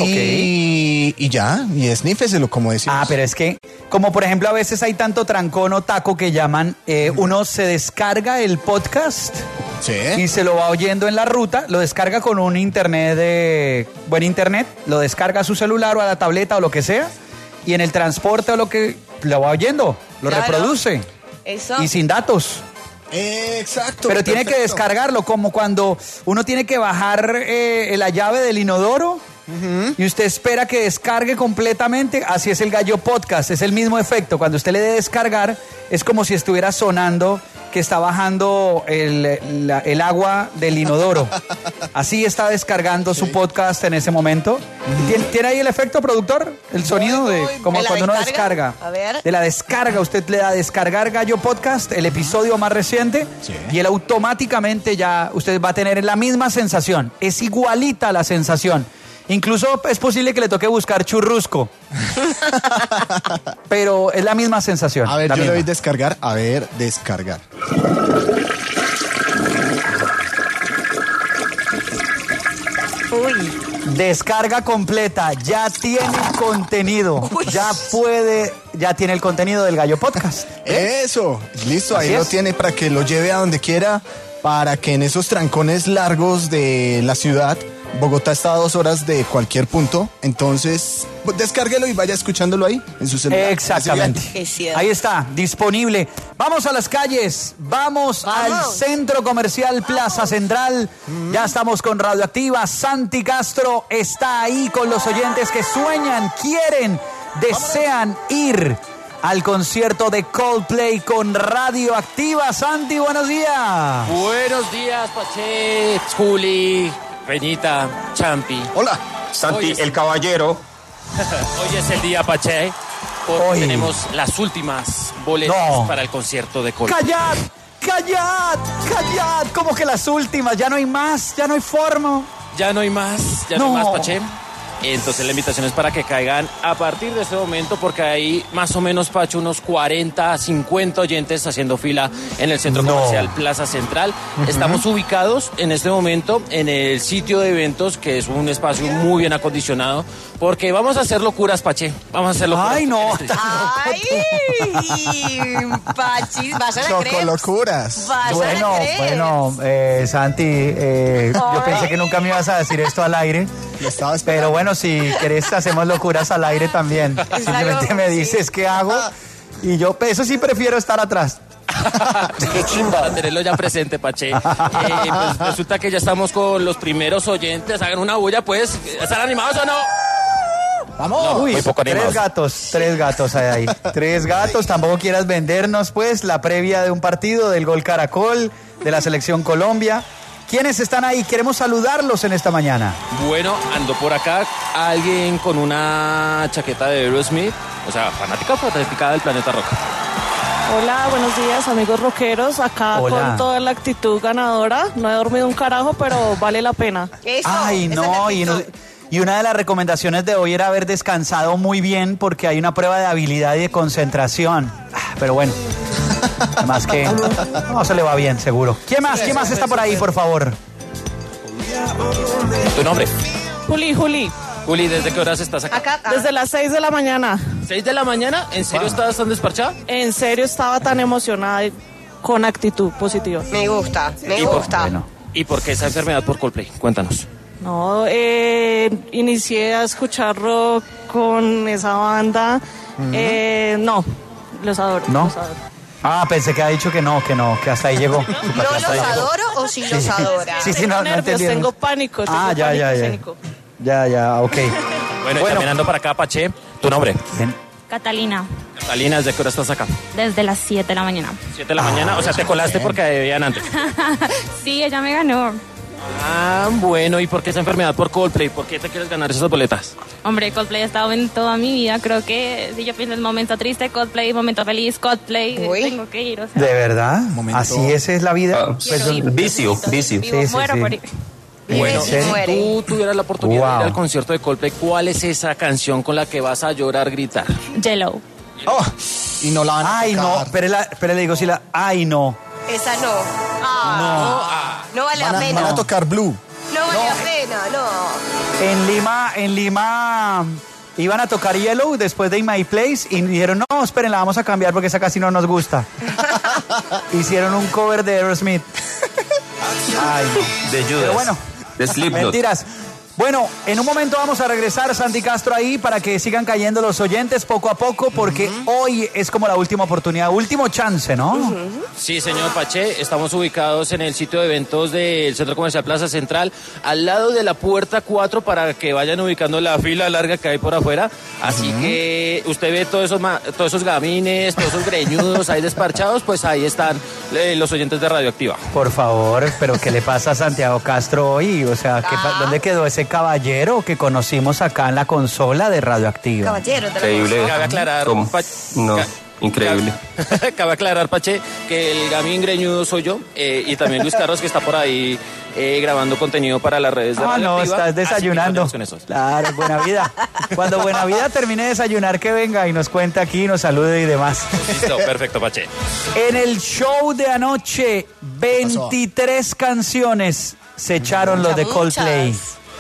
Y, y ya, y esnífeselo, como decíamos.
Ah, pero es que, como por ejemplo a veces hay tanto trancón o taco que llaman, eh, uno se descarga el podcast
Sí.
y se lo va oyendo en la ruta, lo descarga con un internet de buen internet, lo descarga a su celular o a la tableta o lo que sea, y en el transporte o lo que lo va oyendo, lo
Claro.
reproduce
Eso.
y sin datos.
Exacto.
Pero tiene que
perfecto.
descargarlo, como cuando uno tiene que bajar eh, la llave del inodoro y usted espera que descargue completamente. Así es el Gallo Podcast, es el mismo efecto. Cuando usted le dé descargar, es como si estuviera sonando que está bajando el, la- el agua del inodoro. Así está descargando su podcast en ese momento. ¿Tiene, tiene ahí el efecto, productor? El sonido
voy,
de como
¿De la
cuando uno
descarga?
descarga.
A ver.
De la descarga, usted le da descargar Gallo Podcast, el episodio más reciente,
Sí.
y él automáticamente ya usted va a tener la misma sensación. Es igualita la sensación. Incluso es posible que le toque buscar churrusco. Pero es la misma sensación.
A ver,
la
yo le
misma.
doy descargar. A ver, descargar.
Uy.
Descarga completa, ya tiene contenido,
Uy.
ya puede, ya tiene el contenido del Gallo Podcast.
Eso, listo, ahí
Así
lo
es.
tiene para que lo lleve a donde quiera, para que en esos trancones largos de la ciudad, Bogotá está a dos horas de cualquier punto, entonces pues, descárguelo y vaya escuchándolo ahí en su celular.
Exactamente.
Es cierto.
Ahí está, disponible. Vamos a las calles, vamos, al
Vamos.
Centro Comercial Plaza Central. Ya estamos con Radioactiva. Santi Castro está ahí con los oyentes que sueñan, quieren, desean ir al concierto de Coldplay con Radioactiva. Santi, buenos días.
Buenos días, Pache, Juli, Peñita, Champi.
Hola.
Santi,
Oye, sí.
el caballero.
Hoy es el día, Pache. Porque
Hoy.
tenemos las últimas boletas
No.
para el concierto de Coldplay.
¡Callad! callad, callad, como que las últimas, ya no hay más, ya no hay forma.
Ya no hay más, ya no,
No.
hay más, Pache. Entonces la invitación es para que caigan a partir de este momento, porque hay más o menos, Pacho, unos cuarenta, cincuenta oyentes haciendo fila en el Centro
No.
Comercial Plaza Central.
Ujú.
Estamos ubicados en este momento en el sitio de eventos, que es un espacio muy bien acondicionado, porque vamos a hacer locuras, Pache. Vamos a hacer locuras.
Ay, no.
¡Ay! Pachi, vayan a creer.
Chocolocuras.
Vayan
Bueno,
a creer.
bueno, eh, Santi, eh, yo
Ay.
pensé que nunca me ibas a decir esto al aire. Pero bueno, si querés hacemos locuras al aire también. Simplemente me dices qué hago y yo, eso sí prefiero estar atrás.
Qué chimba. Para tenerlo ya presente, Pache. Eh, pues resulta que ya estamos con los primeros oyentes. Hagan una bulla, pues. ¿Están animados o no?
Vamos. Uy,
muy poco
tres
animados.
gatos, tres gatos hay ahí. Tres gatos, tampoco quieras vendernos, pues, la previa de un partido del Gol Caracol, de la Selección Colombia. ¿Quiénes están ahí? Queremos saludarlos en esta mañana.
Bueno, ando por acá alguien con una chaqueta de Aerosmith, o sea, fanática o fanática del Planeta Rock.
Hola, buenos días amigos rockeros, acá
Hola.
con toda la actitud ganadora, no he dormido un carajo, pero vale la pena.
Ay, no, y, no- y una de las recomendaciones de hoy era haber descansado muy bien porque hay una prueba de habilidad y de concentración. Ah, Pero bueno, además que no se le va bien, seguro. ¿Quién más? ¿Quién más está por ahí, por favor?
¿Tu nombre?
Juli, Juli.
Juli, ¿desde qué horas estás acá?
Desde las seis de la mañana.
¿seis de la mañana? ¿En serio estabas tan desparchada?
En serio estaba tan emocionada y con actitud positiva.
Me gusta, me
¿Y por-
gusta.
¿Y por qué esa enfermedad por Coldplay? Cuéntanos.
No, eh, inicié a escuchar rock con esa banda. Eh, no, los adoro.
¿No?
los adoro.
Ah, pensé que ha dicho que no, que no, que hasta ahí llegó.
¿No los adoro o sí los adora?
Sí, sí, no, no
Nervios,
entendí.
tengo pánico. Tengo
Ah, ya,
pánico
ya, ya.
escénico.
Ya, ya, ok.
Bueno, y caminando para acá, Pache, ¿tu nombre?
Catalina,
Catalina, ¿desde qué hora estás acá?
desde las siete de la mañana.
¿siete de la mañana? O sea, te colaste porque debían antes.
Sí, ella me ganó.
Ah, bueno, ¿y por qué esa enfermedad por Coldplay? ¿Por qué te quieres ganar esas boletas?
Hombre, Coldplay ha estado en toda mi vida. Creo que si yo pienso en momento triste, Coldplay, momento feliz, Coldplay, tengo que ir. O sea,
¿De verdad? ¿Así esa es la vida? Pues,
Vicio, vicio.
vivo,
sí, sí,
muero
sí.
por ir.
Bueno,
¿En serio?
si tú tuvieras la oportunidad
Wow.
de ir al concierto de Coldplay, ¿cuál es esa canción con la que vas a llorar, gritar?
Yellow.
Oh, y no la van a
Ay, no,
tocar.
pero, la, pero le digo si la... Ay, no.
Esa no. Ah, no. No vale
Van
la
a,
pena.
van a tocar Blue.
No vale la pena, no.
En Lima, en Lima iban a tocar Yellow después de In My Place y dijeron, no, esperen, la vamos a cambiar porque esa casi no nos gusta. Hicieron un cover de Aerosmith. Ay, no.
De Judas.
Pero bueno,
De Slipknot.
mentiras. Bueno, en un momento vamos a regresar, Santi Castro, ahí para que sigan cayendo los oyentes poco a poco, porque hoy es como la última oportunidad, último chance, ¿no?
Sí, señor Pache, estamos ubicados en el sitio de eventos del Centro Comercial Plaza Central, al lado de la puerta cuatro, para que vayan ubicando la fila larga que hay por afuera. Así que usted ve todos esos, ma- todos esos gamines, todos esos greñudos ahí desparchados, pues ahí están eh, los oyentes de Radioactiva.
Por favor, pero ¿qué le pasa a Santiago Castro hoy? O sea, ¿qué pa- ¿dónde quedó ese caballero que conocimos acá en la consola de Radioactiva?
Caballero, te la
Increíble.
Cabe aclarar,
¿Cómo?
Pa-
No,
ca-
increíble.
Cabe, cabe aclarar, Pache, que el gamín greñudo soy yo, eh, y también Luis Carlos, que está por ahí eh, grabando contenido para las redes de
Ah, no,
Radioactiva.
estás
Así que
desayunando.
continuamos con eso.
Claro, buena vida. Cuando buena vida termine de desayunar, que venga y nos cuente aquí, nos salude y demás.
Listo, perfecto, Pache.
En el show de anoche, veintitrés canciones se echaron los de
Muchas,
Coldplay.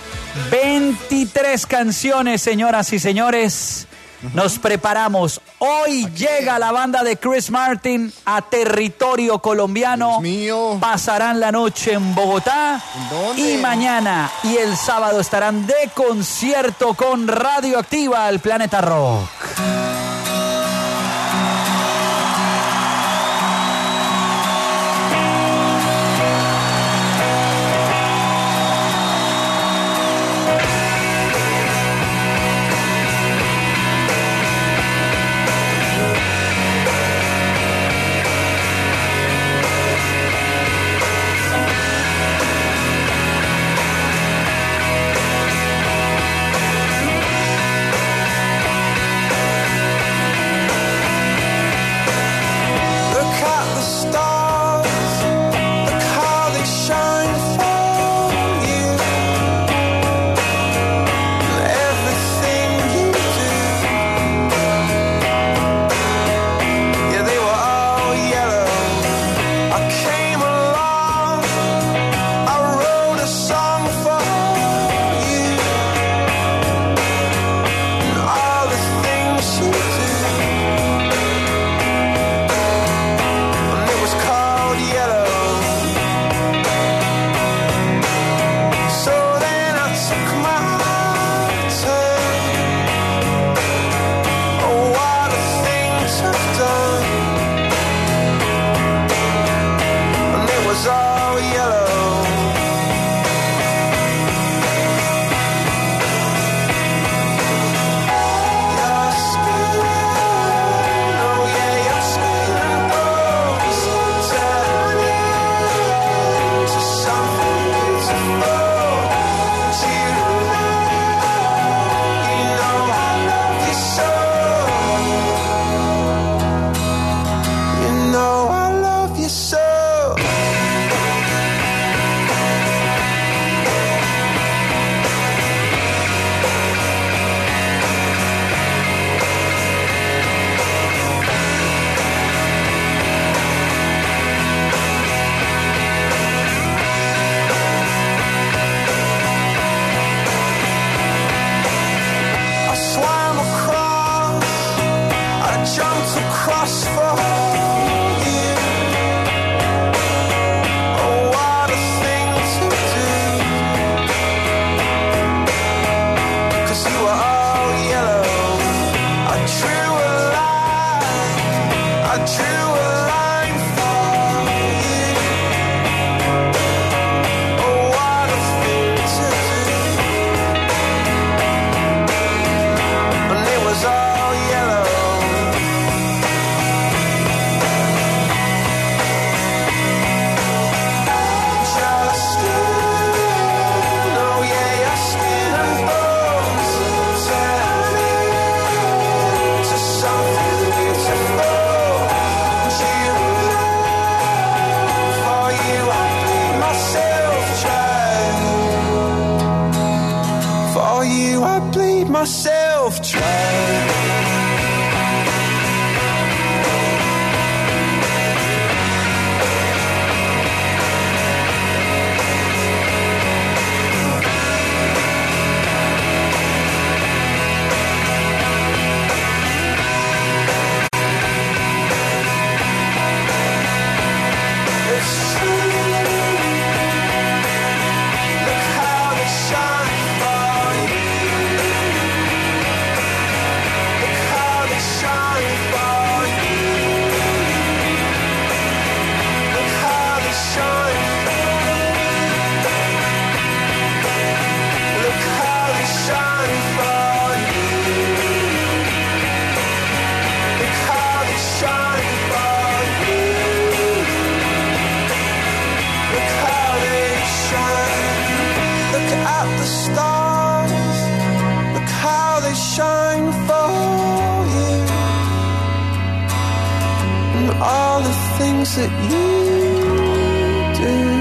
veintitrés canciones, señoras y señores. Nos preparamos. Hoy llega la banda de Chris Martin a territorio colombiano. Pasarán la noche en Bogotá. Y mañana y el sábado estarán de concierto con Radioactiva al Planeta Rock.
things that you do.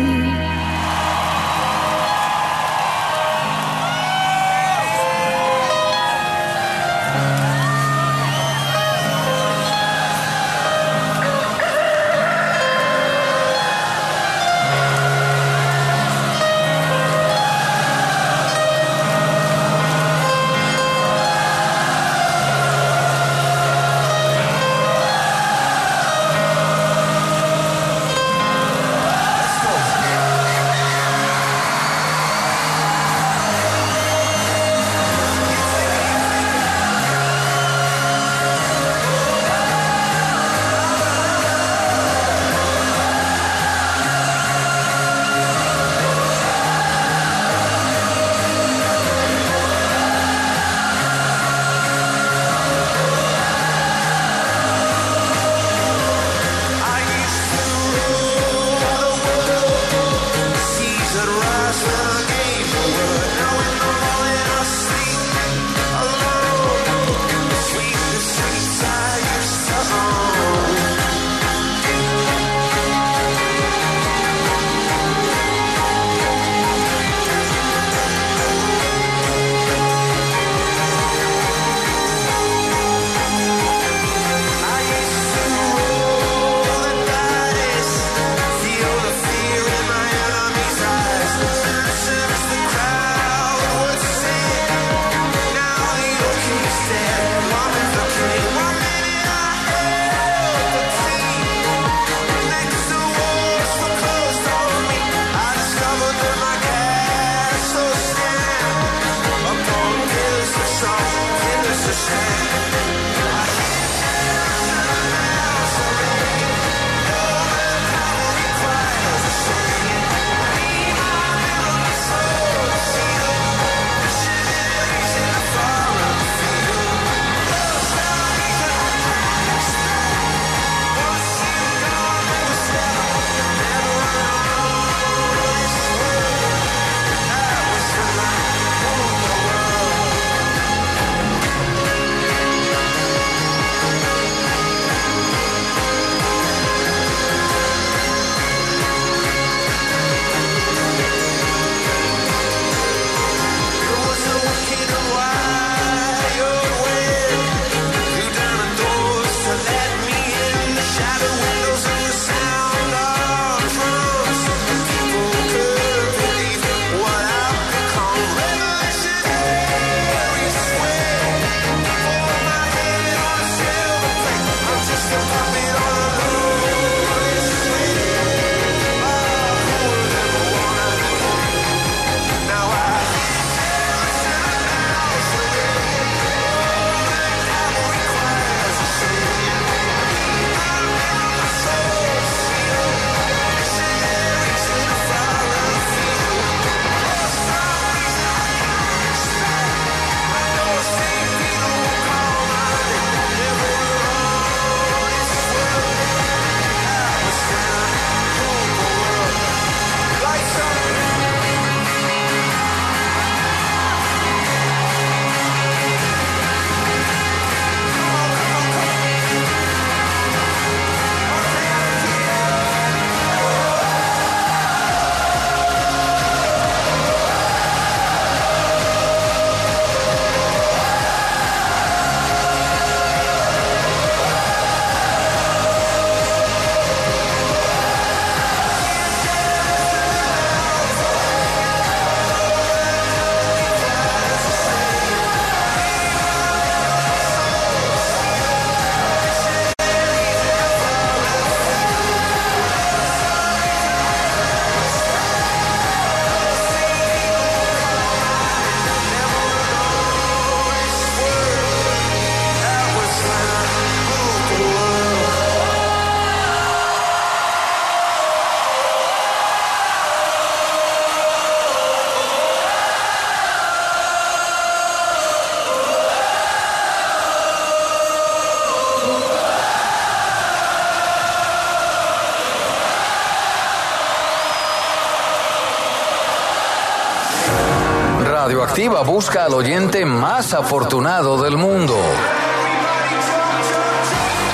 Radioactiva busca al oyente más afortunado del mundo.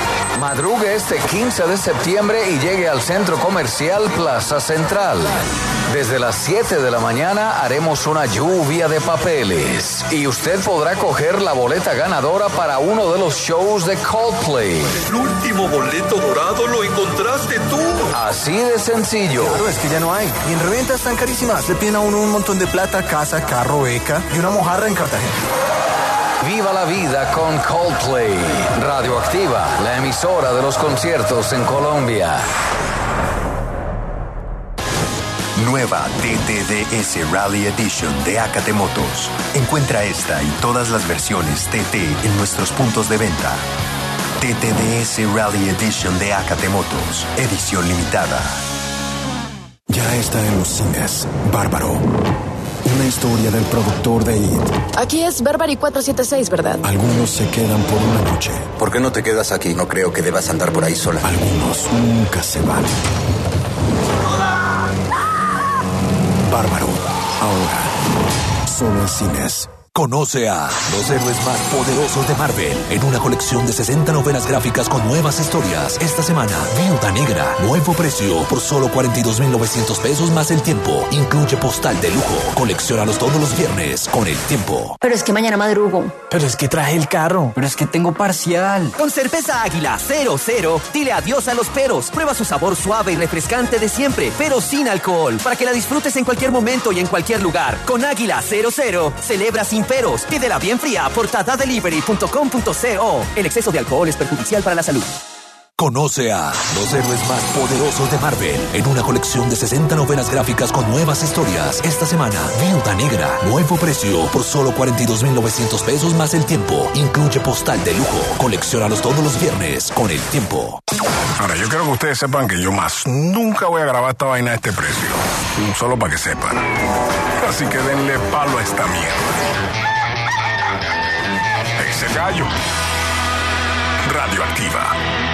Madrugue este quince de septiembre y llegue al Centro Comercial Plaza Central. Desde las siete de la mañana haremos una lluvia de papeles y usted podrá coger la boleta ganadora para uno de los shows de Coldplay.
El último boleto dorado lo encontraste tú.
Así de sencillo.
Claro, es que ya no hay. Y en reventa están carísimas. Le piden a uno un montón de plata, casa, carro, beca y una mojarra en Cartagena.
Viva la vida con Coldplay. Radioactiva, la emisora de los conciertos en Colombia.
Nueva T T D S Rally Edition de Acate Motos. Encuentra esta y todas las versiones T T en nuestros puntos de venta. T T D S Rally Edition de Acate Motos. Edición limitada.
Ya está en los cines. Bárbaro. Una historia del productor de It.
Aquí es Barbary cuatro siete seis, ¿verdad?
Algunos se quedan por una noche.
¿Por qué no te quedas aquí? No creo que debas andar por ahí sola.
Algunos nunca se van. Bárbaro. Ahora. Solo en cines.
Conoce a los héroes más poderosos de Marvel en una colección de sesenta novelas gráficas con nuevas historias. Esta semana, Viuda Negra, nuevo precio por solo cuarenta y dos mil novecientos pesos más el tiempo. Incluye postal de lujo. Colecciónalos todos los viernes con el tiempo.
Pero es que mañana madrugo.
Pero es que traje el carro. Pero es que tengo parcial.
Con Cerveza Águila cero cero, dile adiós a los peros. Prueba su sabor suave y refrescante de siempre, pero sin alcohol, para que la disfrutes en cualquier momento y en cualquier lugar. Con Águila cero cero, celebra sin peros. Pídela bien fría por tata delivery punto com punto co. El exceso de alcohol es perjudicial para la salud.
Conoce a los héroes más poderosos de Marvel en una colección de sesenta novelas gráficas con nuevas historias. Esta semana, Viuda Negra, nuevo precio por solo cuarenta y dos mil novecientos pesos más el tiempo. Incluye postal de lujo. Colecciónalos todos los viernes con el tiempo.
Ahora, yo quiero que ustedes sepan que yo más nunca voy a grabar esta vaina a este precio. Solo para que sepan. Así que denle palo a esta mierda. Ese gallo. Radioactiva.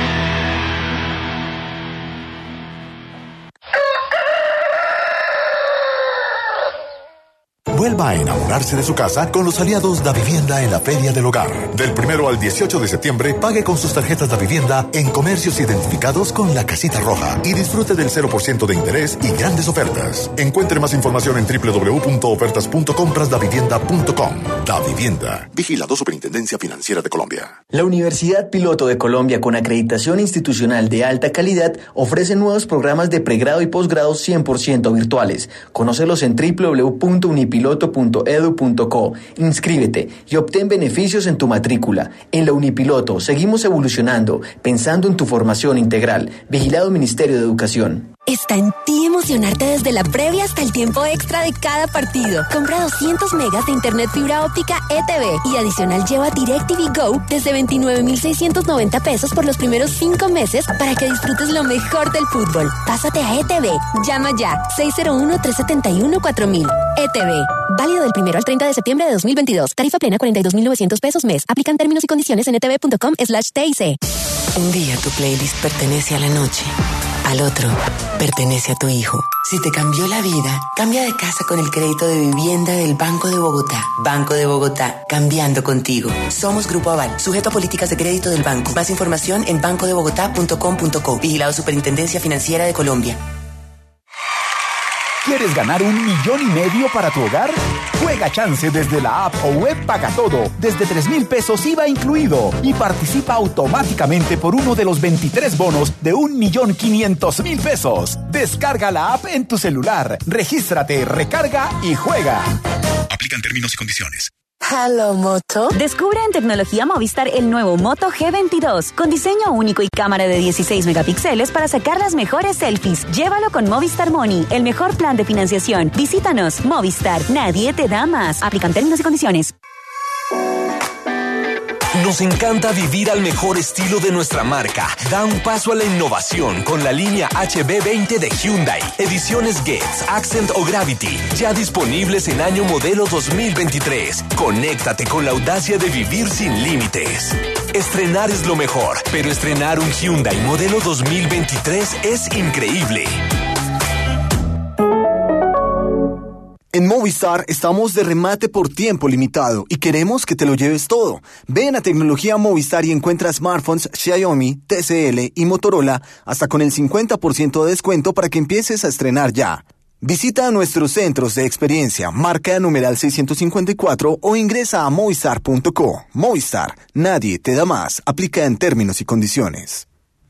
Vuelva a enamorarse de su casa con los aliados Da Vivienda en la Feria del Hogar. Del primero al dieciocho de septiembre, pague con sus tarjetas Da Vivienda en comercios identificados con la casita roja y disfrute del cero por ciento de interés y grandes ofertas. Encuentre más información en doble u doble u doble u punto ofertas punto compras da vivienda punto com. Da Vivienda. Vigilado Superintendencia Financiera de Colombia.
La Universidad Piloto de Colombia, con acreditación institucional de alta calidad, ofrece nuevos programas de pregrado y posgrado cien por ciento virtuales. Conócelos en doble u doble u doble u punto unipiloto punto edu punto co. Inscríbete y obtén beneficios en tu matrícula. En la Unipiloto seguimos evolucionando, pensando en tu formación integral. Vigilado Ministerio de Educación.
Está en ti emocionarte desde la previa hasta el tiempo extra de cada partido. Compra doscientos megas de internet fibra óptica E T V y adicional lleva DirecTV Go desde veintinueve mil seiscientos noventa pesos por los primeros cinco meses para que disfrutes lo mejor del fútbol. Pásate a E T V. Llama ya seis cero uno, tres siete uno, cuatro mil. E T V. Válido del primero al treinta de septiembre de dos mil veintidós. Tarifa plena cuarenta y dos mil novecientos pesos mes. Aplican términos y condiciones en etv punto com slash T I C.
Un día tu playlist pertenece a la noche. Al otro, pertenece a tu hijo. Si te cambió la vida, cambia de casa con el crédito de vivienda del Banco de Bogotá. Banco de Bogotá, cambiando contigo. Somos Grupo Aval, sujeto a políticas de crédito del banco. Más información en banco de bogotá punto com punto co. Vigilado Superintendencia Financiera de Colombia.
¿Quieres ganar un millón y medio para tu hogar? Juega chance desde la app o web Paga Todo, desde tres mil pesos I V A incluido, y participa automáticamente por uno de los veintitrés bonos de un millón quinientos mil pesos. Descarga la app en tu celular, regístrate, recarga y juega.
Aplican términos y condiciones.
Hello, Moto. Descubre en Tecnología Movistar el nuevo Moto G veintidós, con diseño único y cámara de dieciséis megapíxeles para sacar las mejores selfies. Llévalo con Movistar Money, el mejor plan de financiación. Visítanos, Movistar, nadie te da más. Aplican términos y condiciones.
Nos encanta vivir al mejor estilo de nuestra marca. Da un paso a la innovación con la línea H B veinte de Hyundai. Ediciones Getz, Accent o Gravity. Ya disponibles en año modelo dos mil veintitrés. Conéctate con la audacia de vivir sin límites. Estrenar es lo mejor, pero estrenar un Hyundai modelo dos mil veintitrés es increíble.
En Movistar estamos de remate por tiempo limitado y queremos que te lo lleves todo. Ven a Tecnología Movistar y encuentra smartphones Xiaomi, T C L y Motorola hasta con el cincuenta por ciento de descuento para que empieces a estrenar ya. Visita nuestros centros de experiencia, marca numeral seiscientos cincuenta y cuatro o ingresa a movistar punto co. Movistar, nadie te da más. Aplica en términos y condiciones.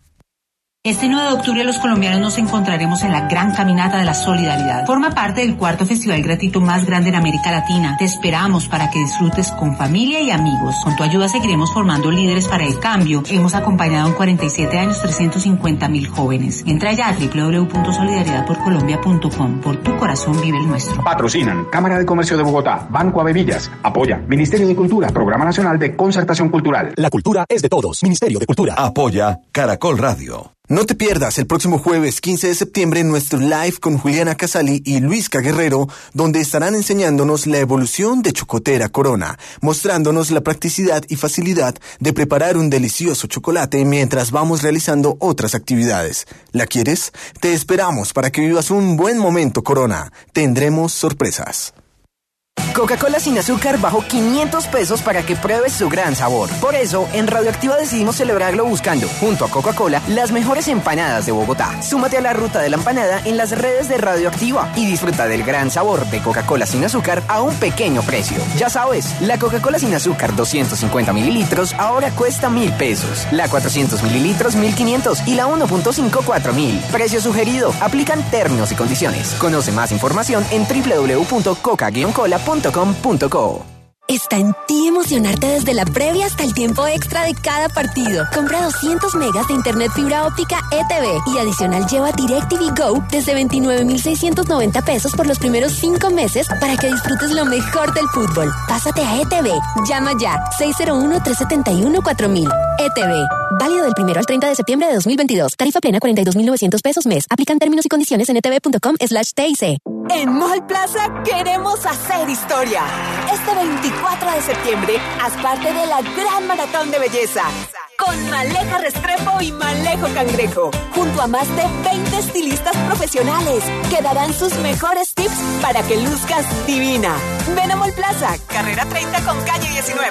Este nueve de octubre los colombianos nos encontraremos en la Gran Caminata de la Solidaridad. Forma parte del cuarto festival gratuito más grande en América Latina. Te esperamos para que disfrutes con familia y amigos. Con tu ayuda seguiremos formando líderes para el cambio. Hemos acompañado en cuarenta y siete años trescientos cincuenta mil jóvenes. Entra ya a doble u doble u doble u punto solidaridad por colombia punto com. Por tu corazón vive el nuestro.
Patrocinan Cámara de Comercio de Bogotá, Banco Avevillas. Apoya Ministerio de Cultura, Programa Nacional de Concertación Cultural.
La cultura es de todos. Ministerio de Cultura.
Apoya Caracol Radio.
No te pierdas el próximo jueves quince de septiembre nuestro live con Juliana Casali y Luisca Guerrero, donde estarán enseñándonos la evolución de Chocotera Corona, mostrándonos la practicidad y facilidad de preparar un delicioso chocolate mientras vamos realizando otras actividades. ¿La quieres? Te esperamos para que vivas un buen momento, Corona. Tendremos sorpresas.
Coca-Cola sin azúcar bajó quinientos pesos para que pruebes su gran sabor. Por eso, en Radioactiva decidimos celebrarlo buscando, junto a Coca-Cola, las mejores empanadas de Bogotá. Súmate a la ruta de la empanada en las redes de Radioactiva y disfruta del gran sabor de Coca-Cola sin azúcar a un pequeño precio. Ya sabes, la Coca-Cola sin azúcar doscientos cincuenta mililitros ahora cuesta mil pesos. La cuatrocientos mililitros mil quinientos y la uno punto cinco cuatro mil. Precio sugerido. Aplican términos y condiciones. Conoce más información en doble u doble u doble u punto coca guion cola punto com punto co.
Está en ti emocionarte desde la previa hasta el tiempo extra de cada partido. Compra doscientos megas de internet fibra óptica E T V y adicional lleva DirecTV Go desde veintinueve mil seiscientos noventa pesos por los primeros cinco meses para que disfrutes lo mejor del fútbol. Pásate a E T V. Llama ya seis cero uno, tres siete uno, cuatro mil. E T V. Válido del primero al treinta de septiembre de dos mil veintidós. Tarifa plena cuarenta y dos mil novecientos pesos mes. Aplican términos y condiciones en etv.com slash TIC.
En Mall Plaza queremos hacer historia. Este veinticuatro de septiembre, haz parte de la gran maratón de belleza. Con Maleja Restrepo y Malejo Cangrejo. Junto a más de veinte estilistas profesionales que darán sus mejores tips para que luzcas divina. Ven a Mall Plaza, carrera treinta con calle diecinueve.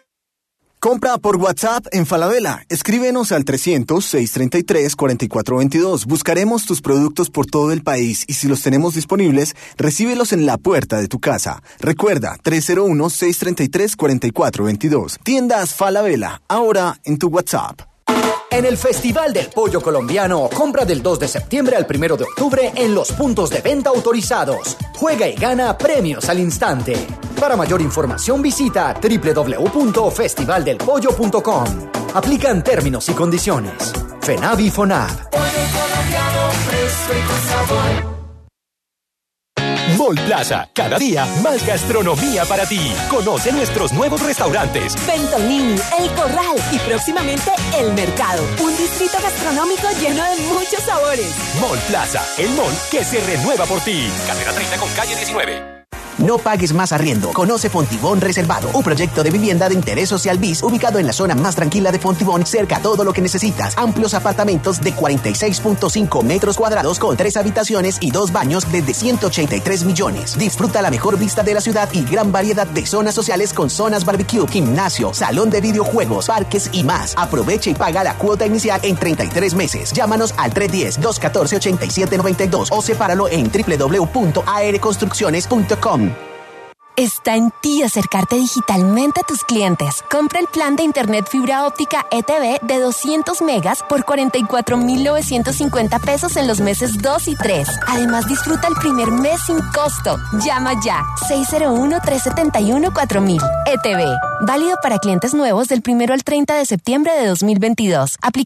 Compra por WhatsApp en Falabella. Escríbenos al trescientos, seiscientos treinta y tres, cuarenta y cuatro veintidós. Buscaremos tus productos por todo el país y si los tenemos disponibles, recíbelos en la puerta de tu casa. Recuerda, tres cero uno, seiscientos treinta y tres, cuarenta y cuatro veintidós. Tiendas Falabella, ahora en tu WhatsApp.
En el Festival del Pollo Colombiano, compra del dos de septiembre al primero de octubre en los puntos de venta autorizados. Juega y gana premios al instante. Para mayor información visita doble u doble u doble u punto festival del pollo punto com. Aplican términos y condiciones. FENAVI FONAV.
Pollo colombiano fresco y con sabor.
Mall Plaza, cada día más gastronomía para ti. Conoce nuestros nuevos restaurantes.
Bentonini, El Corral y próximamente El Mercado. Un distrito gastronómico lleno de muchos sabores.
Mall Plaza, el mall que se renueva por ti. Carrera treinta con calle diecinueve.
No pagues más arriendo. Conoce Fontibón Reservado, un proyecto de vivienda de interés social bis ubicado en la zona más tranquila de Fontibón, cerca a todo lo que necesitas. Amplios apartamentos de cuarenta y seis punto cinco metros cuadrados con tres habitaciones y dos baños desde ciento ochenta y tres millones. Disfruta la mejor vista de la ciudad y gran variedad de zonas sociales con zonas barbecue, gimnasio, salón de videojuegos, parques y más. Aprovecha y paga la cuota inicial en treinta y tres meses. Llámanos al tres uno cero, dos uno cuatro, ocho siete nueve dos o sepáralo en doble u doble u doble u punto a r construcciones punto com.
Está en ti acercarte digitalmente a tus clientes. Compra el plan de internet fibra óptica E T V de doscientos megas por cuarenta y cuatro mil novecientos cincuenta pesos en los meses dos y tres. Además, disfruta el primer mes sin costo. Llama ya seis cero uno, tres siete uno, cuatro mil. E T V. Válido para clientes nuevos del primero al treinta de septiembre de dos mil veintidós. Aplica